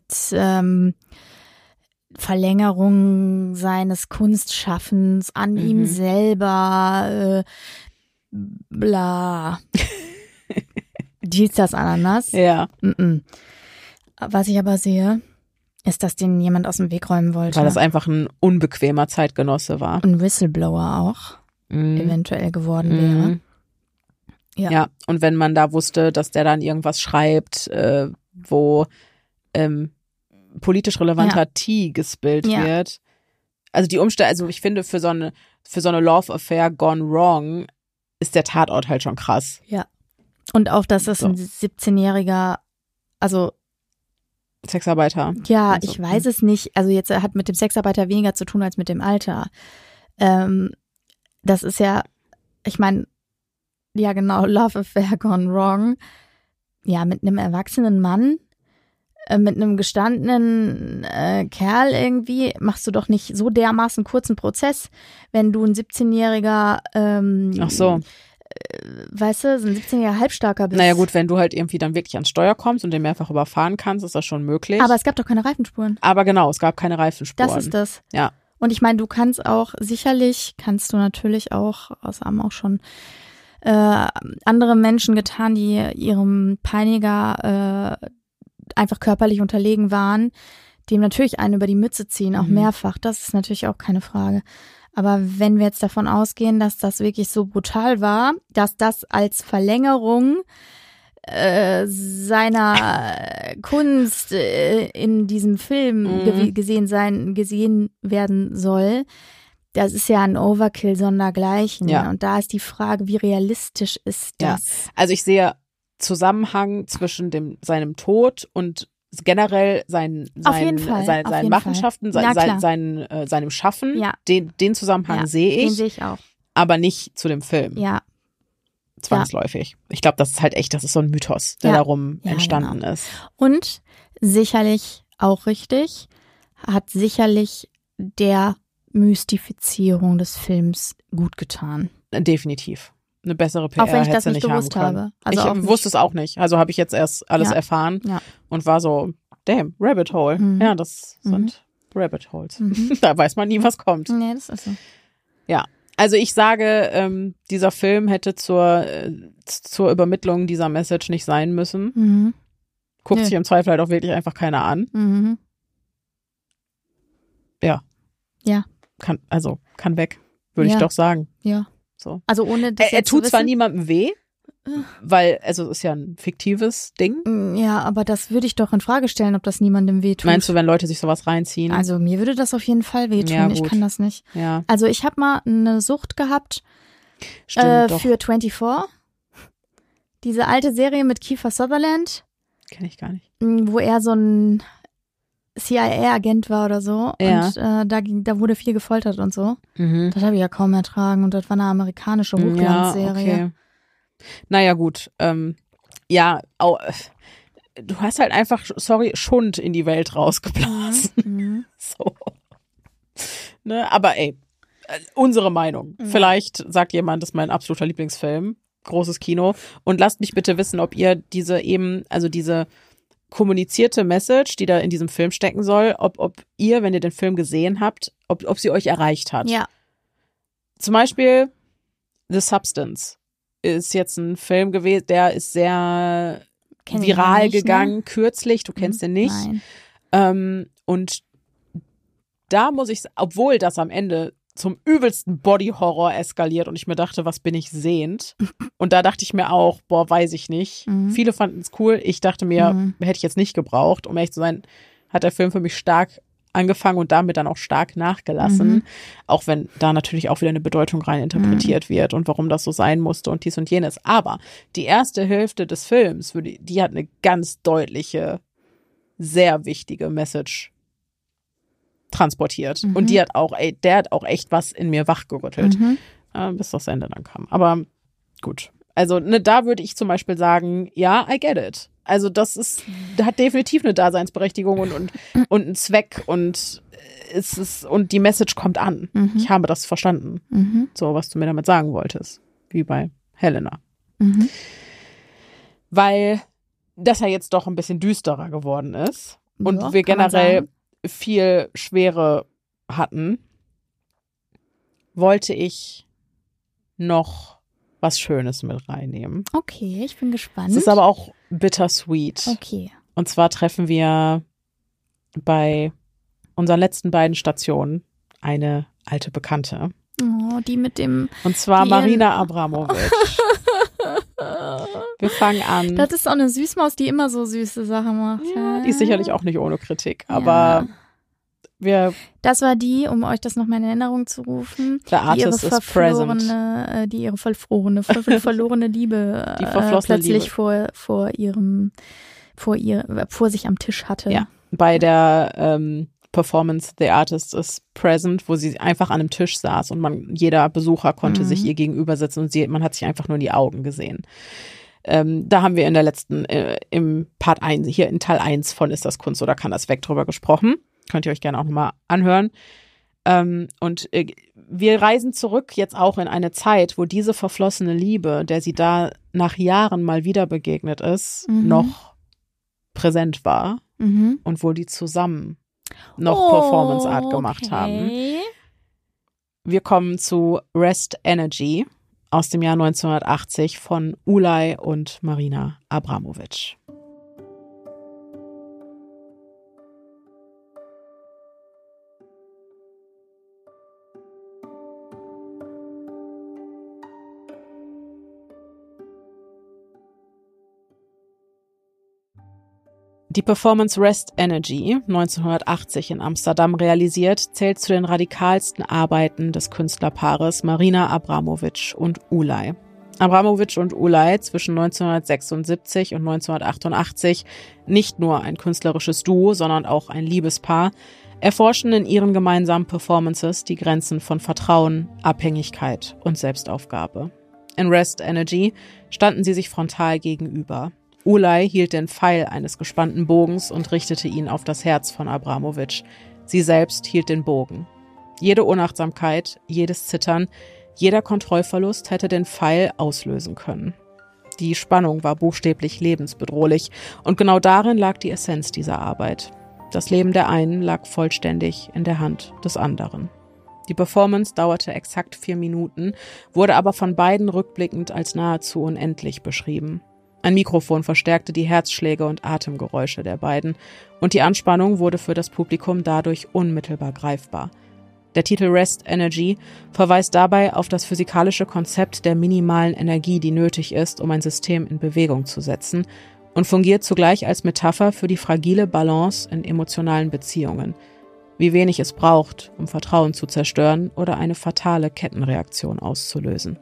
Verlängerung seines Kunstschaffens an ihm selber, bla. Dies, das, Ananas. Ja. Was ich aber sehe, ist, dass den jemand aus dem Weg räumen wollte. Weil das einfach ein unbequemer Zeitgenosse war. Ein Whistleblower auch eventuell geworden wäre. Ja, und wenn man da wusste, dass der dann irgendwas schreibt, wo politisch relevanter Tee gespillt wird. Also die Umstände, also ich finde, für so eine Love Affair gone wrong ist der Tatort halt schon krass. Ja. Und auch, dass es ein 17-jähriger, also Sexarbeiter. Ja, also, ich weiß es nicht. Also jetzt hat mit dem Sexarbeiter weniger zu tun als mit dem Alter. Das ist ja, ich meine, ja genau, Love Affair gone wrong. Ja, mit einem erwachsenen Mann, mit einem gestandenen Kerl irgendwie, machst du doch nicht so dermaßen kurzen Prozess, wenn du ein 17-jähriger weißt du, so ein 17-jähriger Halbstarker bist. Naja gut, wenn du halt irgendwie dann wirklich ans Steuer kommst und den mehrfach überfahren kannst, ist das schon möglich. Aber es gab doch keine Reifenspuren. Aber genau, es gab keine Reifenspuren. Das ist das. Ja. Und ich meine, kannst du natürlich auch, das haben auch schon andere Menschen getan, die ihrem Peiniger einfach körperlich unterlegen waren, dem natürlich einen über die Mütze ziehen, auch mehrfach. Das ist natürlich auch keine Frage. Aber wenn wir jetzt davon ausgehen, dass das wirklich so brutal war, dass das als Verlängerung seiner Kunst in diesem Film gesehen werden soll, das ist ja ein Overkill sondergleichen. Ja. Und da ist die Frage, wie realistisch ist das? Ja. Also ich sehe Zusammenhang zwischen seinem Tod und generell seinen Machenschaften, seinem Schaffen. Ja. Den Zusammenhang sehe ich. Den sehe ich auch. Aber nicht zu dem Film. Ja. Zwangsläufig. Ja. Ich glaube, das ist so ein Mythos, der darum entstanden ist. Und sicherlich auch richtig, hat sicherlich der Mystifizierung des Films gut getan. Definitiv. Eine bessere PR auch wenn ich hätte das nicht nicht haben gewusst können. habe. Also ich wusste es auch nicht. Also habe ich jetzt erst alles erfahren und war so, damn, Rabbit Hole. Ja, das sind Rabbit Holes. Da weiß man nie, was kommt. Nee, das ist so. Ja. Also ich sage, dieser Film hätte zur Übermittlung dieser Message nicht sein müssen. Guckt sich im Zweifel halt auch wirklich einfach keiner an. Ja. Ja. Kann weg, würde ich doch sagen. Ja. So. Also ohne das er tut zwar niemandem weh, weil, es ist ja ein fiktives Ding. Ja, aber das würde ich doch in Frage stellen, ob das niemandem wehtut. Meinst du, wenn Leute sich sowas reinziehen? Also mir würde das auf jeden Fall wehtun. Ja, ich kann das nicht. Ja. Also ich habe mal eine Sucht gehabt für 24. Diese alte Serie mit Kiefer Sutherland. Kenn ich gar nicht. Wo er so ein CIA-Agent war oder so. Ja. Und da wurde viel gefoltert und so. Das habe ich ja kaum ertragen. Und das war eine amerikanische Hochglanzserie. Ja, okay. Naja, gut. Du hast halt einfach, Schund in die Welt rausgeblasen. So. Ne? Aber unsere Meinung. Vielleicht sagt jemand, das ist mein absoluter Lieblingsfilm. Großes Kino. Und lasst mich bitte wissen, ob ihr diese kommunizierte Message, die da in diesem Film stecken soll, ob ihr, wenn ihr den Film gesehen habt, ob sie euch erreicht hat. Ja. Zum Beispiel The Substance ist jetzt ein Film gewesen, der ist sehr viral gegangen, kürzlich, du kennst den nicht. Nein. Und da muss ich, obwohl das am Ende zum übelsten Body-Horror eskaliert und ich mir dachte, was bin ich sehend? Und da dachte ich mir auch, weiß ich nicht. Viele fanden es cool. Ich dachte mir, hätte ich jetzt nicht gebraucht. Um ehrlich zu sein, hat der Film für mich stark angefangen und damit dann auch stark nachgelassen. Auch wenn da natürlich auch wieder eine Bedeutung rein interpretiert wird und warum das so sein musste und dies und jenes. Aber die erste Hälfte des Films, die hat eine ganz deutliche, sehr wichtige Message transportiert. Und der hat auch echt was in mir wachgerüttelt, bis das Ende dann kam. Aber gut. Also da würde ich zum Beispiel sagen, ja, I get it. Also das hat definitiv eine Daseinsberechtigung und einen Zweck und und die Message kommt an. Ich habe das verstanden. So, was du mir damit sagen wolltest. Wie bei Helena. Weil das ja jetzt doch ein bisschen düsterer geworden ist und wir generell viel Schwere hatten, wollte ich noch was Schönes mit reinnehmen. Okay, ich bin gespannt. Es ist aber auch bittersweet. Okay. Und zwar treffen wir bei unseren letzten beiden Stationen eine alte Bekannte. Oh, die mit dem... Und zwar Marina Abramovic. Wir fangen an. Das ist auch eine Süßmaus, die immer so süße Sachen macht. Ja, die ist sicherlich auch nicht ohne Kritik, aber das war die, um euch das nochmal in Erinnerung zu rufen, The Artist is present. Die ihre verlorene Liebe plötzlich Liebe. vor sich am Tisch hatte. Ja, bei der Performance The Artist is Present, wo sie einfach an einem Tisch saß und jeder Besucher konnte sich ihr gegenüber sitzen und man hat sich einfach nur in die Augen gesehen. Da haben wir in der letzten, im Part 1, hier in Teil 1 von Ist das Kunst oder kann das weg drüber gesprochen. Könnt ihr euch gerne auch nochmal anhören. Und wir reisen zurück jetzt auch in eine Zeit, wo diese verflossene Liebe, der sie da nach Jahren mal wieder begegnet ist, noch präsent war und wo die zusammen noch Performance Art gemacht haben. Wir kommen zu Rest Energy aus dem Jahr 1980 von Ulay und Marina Abramović. Die Performance Rest Energy, 1980 in Amsterdam realisiert, zählt zu den radikalsten Arbeiten des Künstlerpaares Marina Abramović und Ulay. Abramović und Ulay zwischen 1976 und 1988, nicht nur ein künstlerisches Duo, sondern auch ein Liebespaar, erforschen in ihren gemeinsamen Performances die Grenzen von Vertrauen, Abhängigkeit und Selbstaufgabe. In Rest Energy standen sie sich frontal gegenüber. Ulay hielt den Pfeil eines gespannten Bogens und richtete ihn auf das Herz von Abramović. Sie selbst hielt den Bogen. Jede Unachtsamkeit, jedes Zittern, jeder Kontrollverlust hätte den Pfeil auslösen können. Die Spannung war buchstäblich lebensbedrohlich und genau darin lag die Essenz dieser Arbeit. Das Leben der einen lag vollständig in der Hand des anderen. Die Performance dauerte exakt 4 Minuten, wurde aber von beiden rückblickend als nahezu unendlich beschrieben. Ein Mikrofon verstärkte die Herzschläge und Atemgeräusche der beiden und die Anspannung wurde für das Publikum dadurch unmittelbar greifbar. Der Titel Rest Energy verweist dabei auf das physikalische Konzept der minimalen Energie, die nötig ist, um ein System in Bewegung zu setzen, und fungiert zugleich als Metapher für die fragile Balance in emotionalen Beziehungen. Wie wenig es braucht, um Vertrauen zu zerstören oder eine fatale Kettenreaktion auszulösen.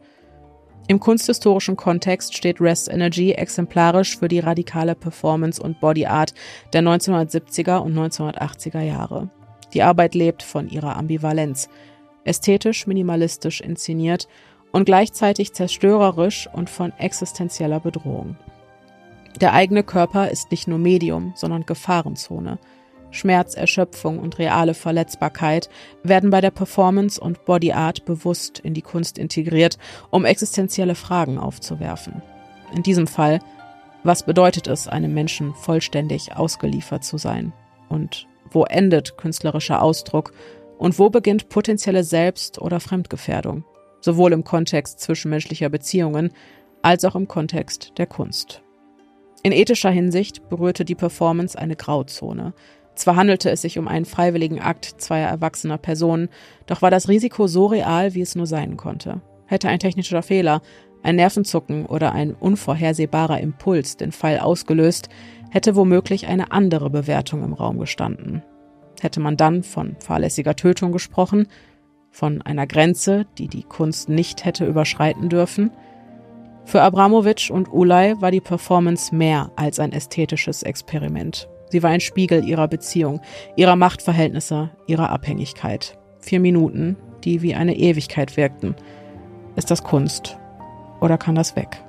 Im kunsthistorischen Kontext steht Rest Energy exemplarisch für die radikale Performance und Body Art der 1970er und 1980er Jahre. Die Arbeit lebt von ihrer Ambivalenz, ästhetisch minimalistisch inszeniert und gleichzeitig zerstörerisch und von existenzieller Bedrohung. Der eigene Körper ist nicht nur Medium, sondern Gefahrenzone. Schmerz, Erschöpfung und reale Verletzbarkeit werden bei der Performance und Body Art bewusst in die Kunst integriert, um existenzielle Fragen aufzuwerfen. In diesem Fall, was bedeutet es, einem Menschen vollständig ausgeliefert zu sein? Und wo endet künstlerischer Ausdruck? Und wo beginnt potenzielle Selbst- oder Fremdgefährdung? Sowohl im Kontext zwischenmenschlicher Beziehungen als auch im Kontext der Kunst. In ethischer Hinsicht berührte die Performance eine Grauzone. Zwar handelte es sich um einen freiwilligen Akt zweier erwachsener Personen, doch war das Risiko so real, wie es nur sein konnte. Hätte ein technischer Fehler, ein Nervenzucken oder ein unvorhersehbarer Impuls den Fall ausgelöst, hätte womöglich eine andere Bewertung im Raum gestanden. Hätte man dann von fahrlässiger Tötung gesprochen, von einer Grenze, die die Kunst nicht hätte überschreiten dürfen? Für Abramović und Ulay war die Performance mehr als ein ästhetisches Experiment. Sie war ein Spiegel ihrer Beziehung, ihrer Machtverhältnisse, ihrer Abhängigkeit. 4 Minuten, die wie eine Ewigkeit wirkten. Ist das Kunst oder kann das weg?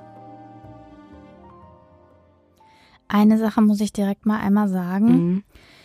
Eine Sache muss ich direkt mal einmal sagen.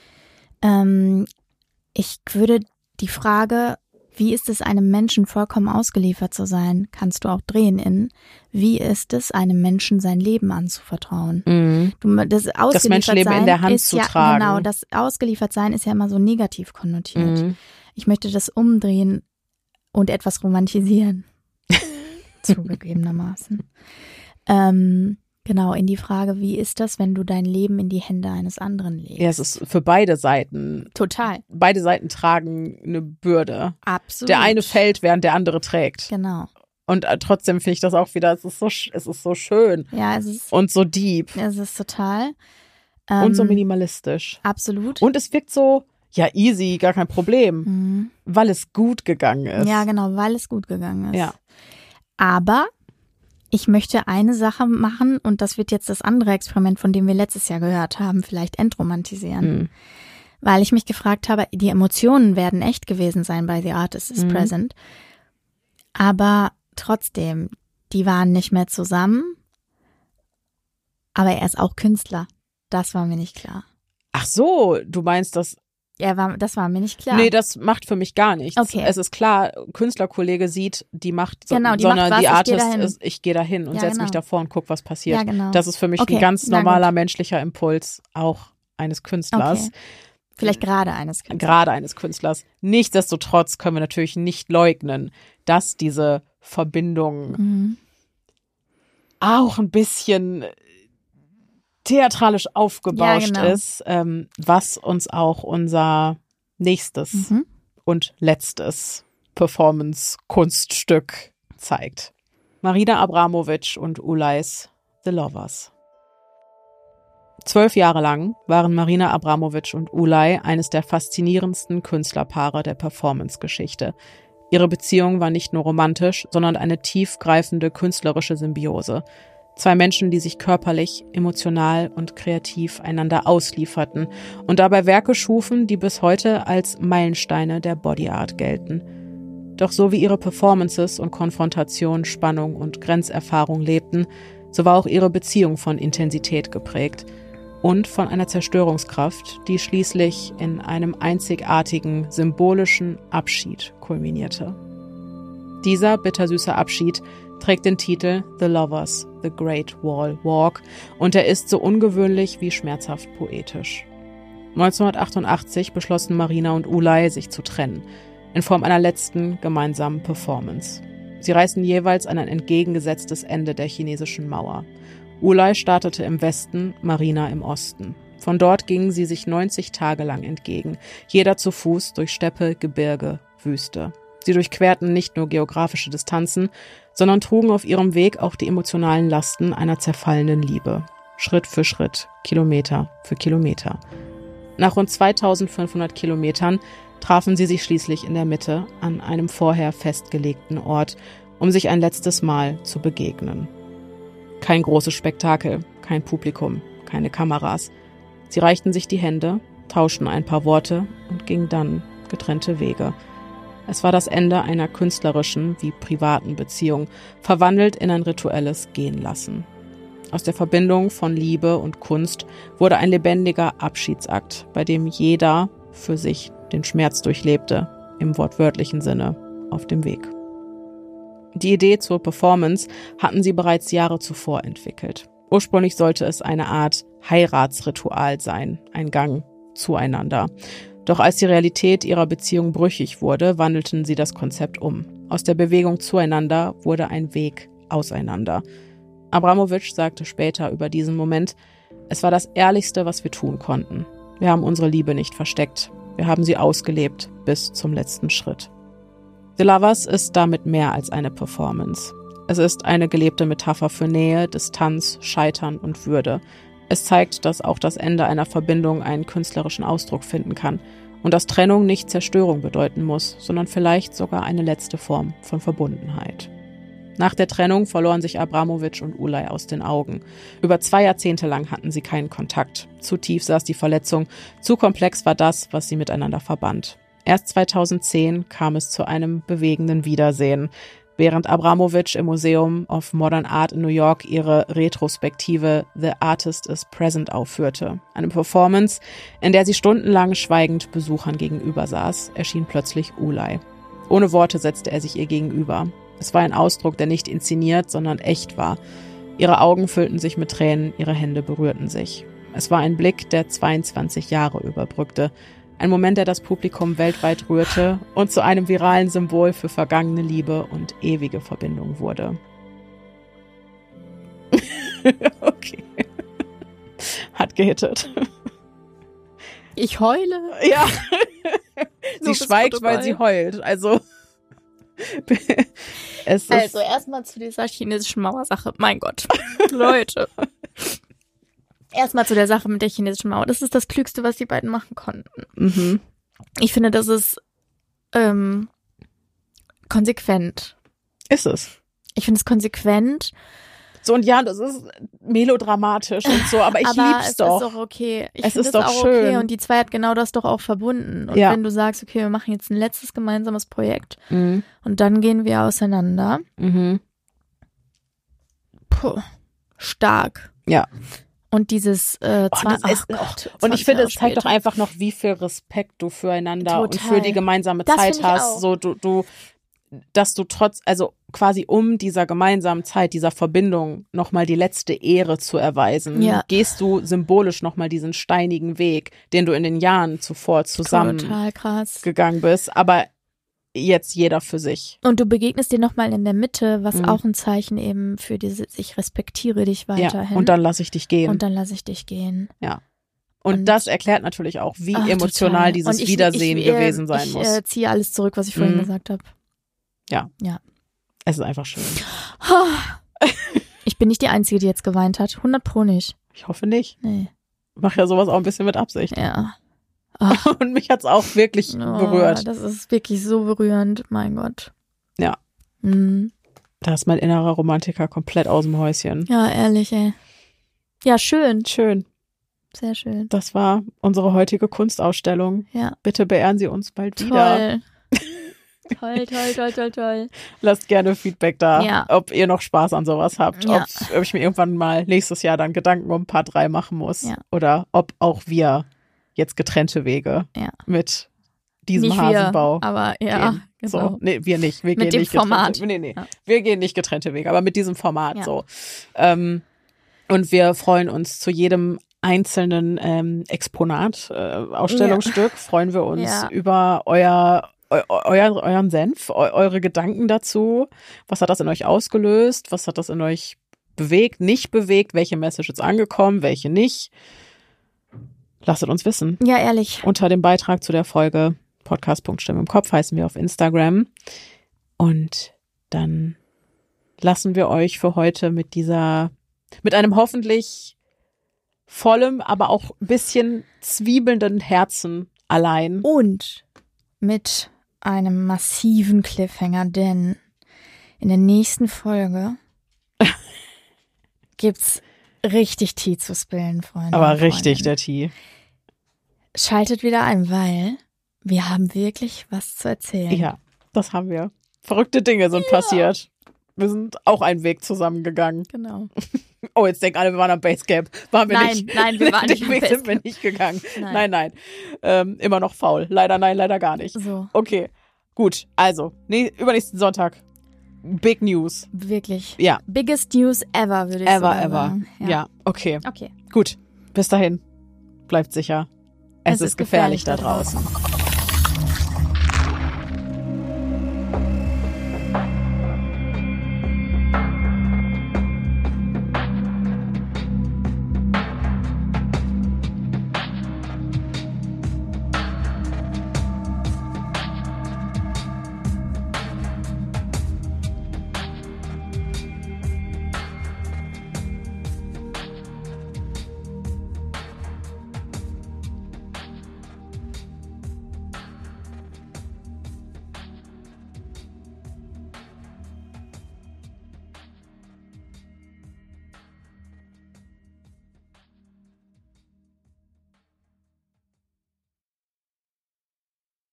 Ich würde die Frage, wie ist es einem Menschen vollkommen ausgeliefert zu sein, kannst du auch drehen in, wie ist es einem Menschen sein Leben anzuvertrauen? Das Menschenleben in der Hand zu tragen. Genau, das Ausgeliefertsein ist ja immer so negativ konnotiert. Ich möchte das umdrehen und etwas romantisieren. Zugegebenermaßen. Genau, in die Frage, wie ist das, wenn du dein Leben in die Hände eines anderen legst? Ja, es ist für beide Seiten. Total. Beide Seiten tragen eine Bürde. Absolut. Der eine fällt, während der andere trägt. Genau. Und trotzdem finde ich das auch wieder, es ist so schön. Ja, es ist. Und so deep. Es ist total. Und so minimalistisch. Absolut. Und es wirkt so, ja, easy, gar kein Problem. Weil es gut gegangen ist. Ja, genau, weil es gut gegangen ist. Ja. Aber ich möchte eine Sache machen und das wird jetzt das andere Experiment, von dem wir letztes Jahr gehört haben, vielleicht entromantisieren. Weil ich mich gefragt habe, die Emotionen werden echt gewesen sein bei The Artist is Present. Aber trotzdem, die waren nicht mehr zusammen. Aber er ist auch Künstler. Das war mir nicht klar. Ach so, du meinst, dass Das war mir nicht klar. Nee, das macht für mich gar nichts. Okay. Es ist klar, Künstlerkollege sieht die Macht, genau, die sondern Macht die was, Artist ist, ich gehe da hin und setze mich davor und guck, was passiert. Ja, genau. Das ist für mich ein ganz normaler menschlicher Impuls, auch eines Künstlers. Okay. Vielleicht gerade eines Künstlers. Nichtsdestotrotz können wir natürlich nicht leugnen, dass diese Verbindung auch ein bisschen theatralisch aufgebauscht ist, was uns auch unser nächstes und letztes Performance-Kunststück zeigt. Marina Abramović und Ulais The Lovers. 12 Jahre lang waren Marina Abramović und Ulay eines der faszinierendsten Künstlerpaare der Performance-Geschichte. Ihre Beziehung war nicht nur romantisch, sondern eine tiefgreifende künstlerische Symbiose. 2 Menschen, die sich körperlich, emotional und kreativ einander auslieferten und dabei Werke schufen, die bis heute als Meilensteine der Body Art gelten. Doch so wie ihre Performances und Konfrontation, Spannung und Grenzerfahrung lebten, so war auch ihre Beziehung von Intensität geprägt und von einer Zerstörungskraft, die schließlich in einem einzigartigen, symbolischen Abschied kulminierte. Dieser bittersüße Abschied trägt den Titel The Lovers, The Great Wall Walk und er ist so ungewöhnlich wie schmerzhaft poetisch. 1988 beschlossen Marina und Ulay, sich zu trennen, in Form einer letzten gemeinsamen Performance. Sie reisten jeweils an ein entgegengesetztes Ende der chinesischen Mauer. Ulay startete im Westen, Marina im Osten. Von dort gingen sie sich 90 Tage lang entgegen, jeder zu Fuß durch Steppe, Gebirge, Wüste. Sie durchquerten nicht nur geografische Distanzen, sondern trugen auf ihrem Weg auch die emotionalen Lasten einer zerfallenen Liebe. Schritt für Schritt, Kilometer für Kilometer. Nach rund 2500 Kilometern trafen sie sich schließlich in der Mitte an einem vorher festgelegten Ort, um sich ein letztes Mal zu begegnen. Kein großes Spektakel, kein Publikum, keine Kameras. Sie reichten sich die Hände, tauschten ein paar Worte und gingen dann getrennte Wege. Es war das Ende einer künstlerischen wie privaten Beziehung, verwandelt in ein rituelles Gehenlassen. Aus der Verbindung von Liebe und Kunst wurde ein lebendiger Abschiedsakt, bei dem jeder für sich den Schmerz durchlebte, im wortwörtlichen Sinne, auf dem Weg. Die Idee zur Performance hatten sie bereits Jahre zuvor entwickelt. Ursprünglich sollte es eine Art Heiratsritual sein, ein Gang zueinander. Doch als die Realität ihrer Beziehung brüchig wurde, wandelten sie das Konzept um. Aus der Bewegung zueinander wurde ein Weg auseinander. Abramović sagte später über diesen Moment: Es war das Ehrlichste, was wir tun konnten. Wir haben unsere Liebe nicht versteckt. Wir haben sie ausgelebt bis zum letzten Schritt. The Lovers ist damit mehr als eine Performance. Es ist eine gelebte Metapher für Nähe, Distanz, Scheitern und Würde. Es zeigt, dass auch das Ende einer Verbindung einen künstlerischen Ausdruck finden kann und dass Trennung nicht Zerstörung bedeuten muss, sondern vielleicht sogar eine letzte Form von Verbundenheit. Nach der Trennung verloren sich Abramović und Ulay aus den Augen. Über 2 Jahrzehnte lang hatten sie keinen Kontakt. Zu tief saß die Verletzung, zu komplex war das, was sie miteinander verband. Erst 2010 kam es zu einem bewegenden Wiedersehen. Während Abramović im Museum of Modern Art in New York ihre Retrospektive The Artist is Present aufführte. Eine Performance, in der sie stundenlang schweigend Besuchern gegenüber saß, erschien plötzlich Ulay. Ohne Worte setzte er sich ihr gegenüber. Es war ein Ausdruck, der nicht inszeniert, sondern echt war. Ihre Augen füllten sich mit Tränen, ihre Hände berührten sich. Es war ein Blick, der 22 Jahre überbrückte. Ein Moment, der das Publikum weltweit rührte und zu einem viralen Symbol für vergangene Liebe und ewige Verbindung wurde. Okay. Hat gehittet. Ich heule. Ja. Sie schweigt, weil sie heult. Also erstmal zu dieser chinesischen Mauersache. Mein Gott. Leute. Erstmal zu der Sache mit der chinesischen Mauer. Das ist das Klügste, was die beiden machen konnten. Mhm. Ich finde, das ist konsequent. Ist es. Ich finde es konsequent. So, und ja, das ist melodramatisch und so, aber ich lieb's doch. Aber es ist doch okay. Es ist doch schön. Okay. Und die 2 hat genau das doch auch verbunden. Und wenn du sagst, okay, wir machen jetzt ein letztes gemeinsames Projekt und dann gehen wir auseinander. Mhm. Puh, stark. Ja. Und dieses und ich finde, es zeigt doch einfach noch, wie viel Respekt du füreinander und für die gemeinsame Zeit hast. So dass du also quasi um dieser gemeinsamen Zeit, dieser Verbindung nochmal die letzte Ehre zu erweisen, gehst du symbolisch nochmal diesen steinigen Weg, den du in den Jahren zuvor zusammen gegangen bist, aber jetzt jeder für sich. Und du begegnest dir nochmal in der Mitte, was auch ein Zeichen eben für dieses, ich respektiere dich weiterhin. Ja, und dann lasse ich dich gehen. Ja. Und das erklärt natürlich auch, wie emotional dieses Wiedersehen gewesen sein muss. Ich ziehe alles zurück, was ich vorhin gesagt habe. Ja. Es ist einfach schön. Ich bin nicht die Einzige, die jetzt geweint hat. 100% nicht. Ich hoffe nicht. Nee. Ich mache ja sowas auch ein bisschen mit Absicht. Ja. Und mich hat's auch wirklich berührt. Das ist wirklich so berührend. Mein Gott. Ja. Da ist mein innerer Romantiker komplett aus dem Häuschen. Ja, ehrlich, ey. Ja, schön. Schön. Sehr schön. Das war unsere heutige Kunstausstellung. Ja. Bitte beehren Sie uns bald wieder. Toll. Lasst gerne Feedback da, ob ihr noch Spaß an sowas habt, ob ich mir irgendwann mal nächstes Jahr dann Gedanken um Part 3 machen muss oder ob auch wir jetzt getrennte Wege mit diesem nicht Hasenbau wir, aber gehen. Genau. So, nee, wir nicht. Wir mit gehen dem nicht Format. Wir gehen nicht getrennte Wege, aber mit diesem Format so. Und wir freuen uns zu jedem einzelnen Exponat, Ausstellungsstück, freuen wir uns über euren Senf, eure Gedanken dazu. Was hat das in euch ausgelöst? Was hat das in euch bewegt, nicht bewegt? Welche Message ist angekommen, welche nicht? Lasst uns wissen. Ja, ehrlich. Unter dem Beitrag zu der Folge Podcast.Stimme im Kopf heißen wir auf Instagram. Und dann lassen wir euch für heute mit einem hoffentlich vollem, aber auch ein bisschen zwiebelnden Herzen allein. Und mit einem massiven Cliffhanger, denn in der nächsten Folge gibt's richtig Tee zu spillen, Freunde. Aber richtig der Tee. Schaltet wieder ein, weil wir haben wirklich was zu erzählen. Ja, das haben wir. Verrückte Dinge sind passiert. Wir sind auch einen Weg zusammengegangen. Genau. Oh, jetzt denken alle, wir waren am Basecamp. Waren wir nicht. Nein, wir waren nicht am Weg Basecamp. sind wir nicht gegangen. Nein. Immer noch faul. Leider nein, leider gar nicht. So. Okay, gut. Also, übernächsten Sonntag. Big News. Wirklich. Ja. Biggest News ever, würde ich sagen. Ja, okay. Okay. Gut. Bis dahin. Bleibt sicher. Es ist gefährlich da draußen.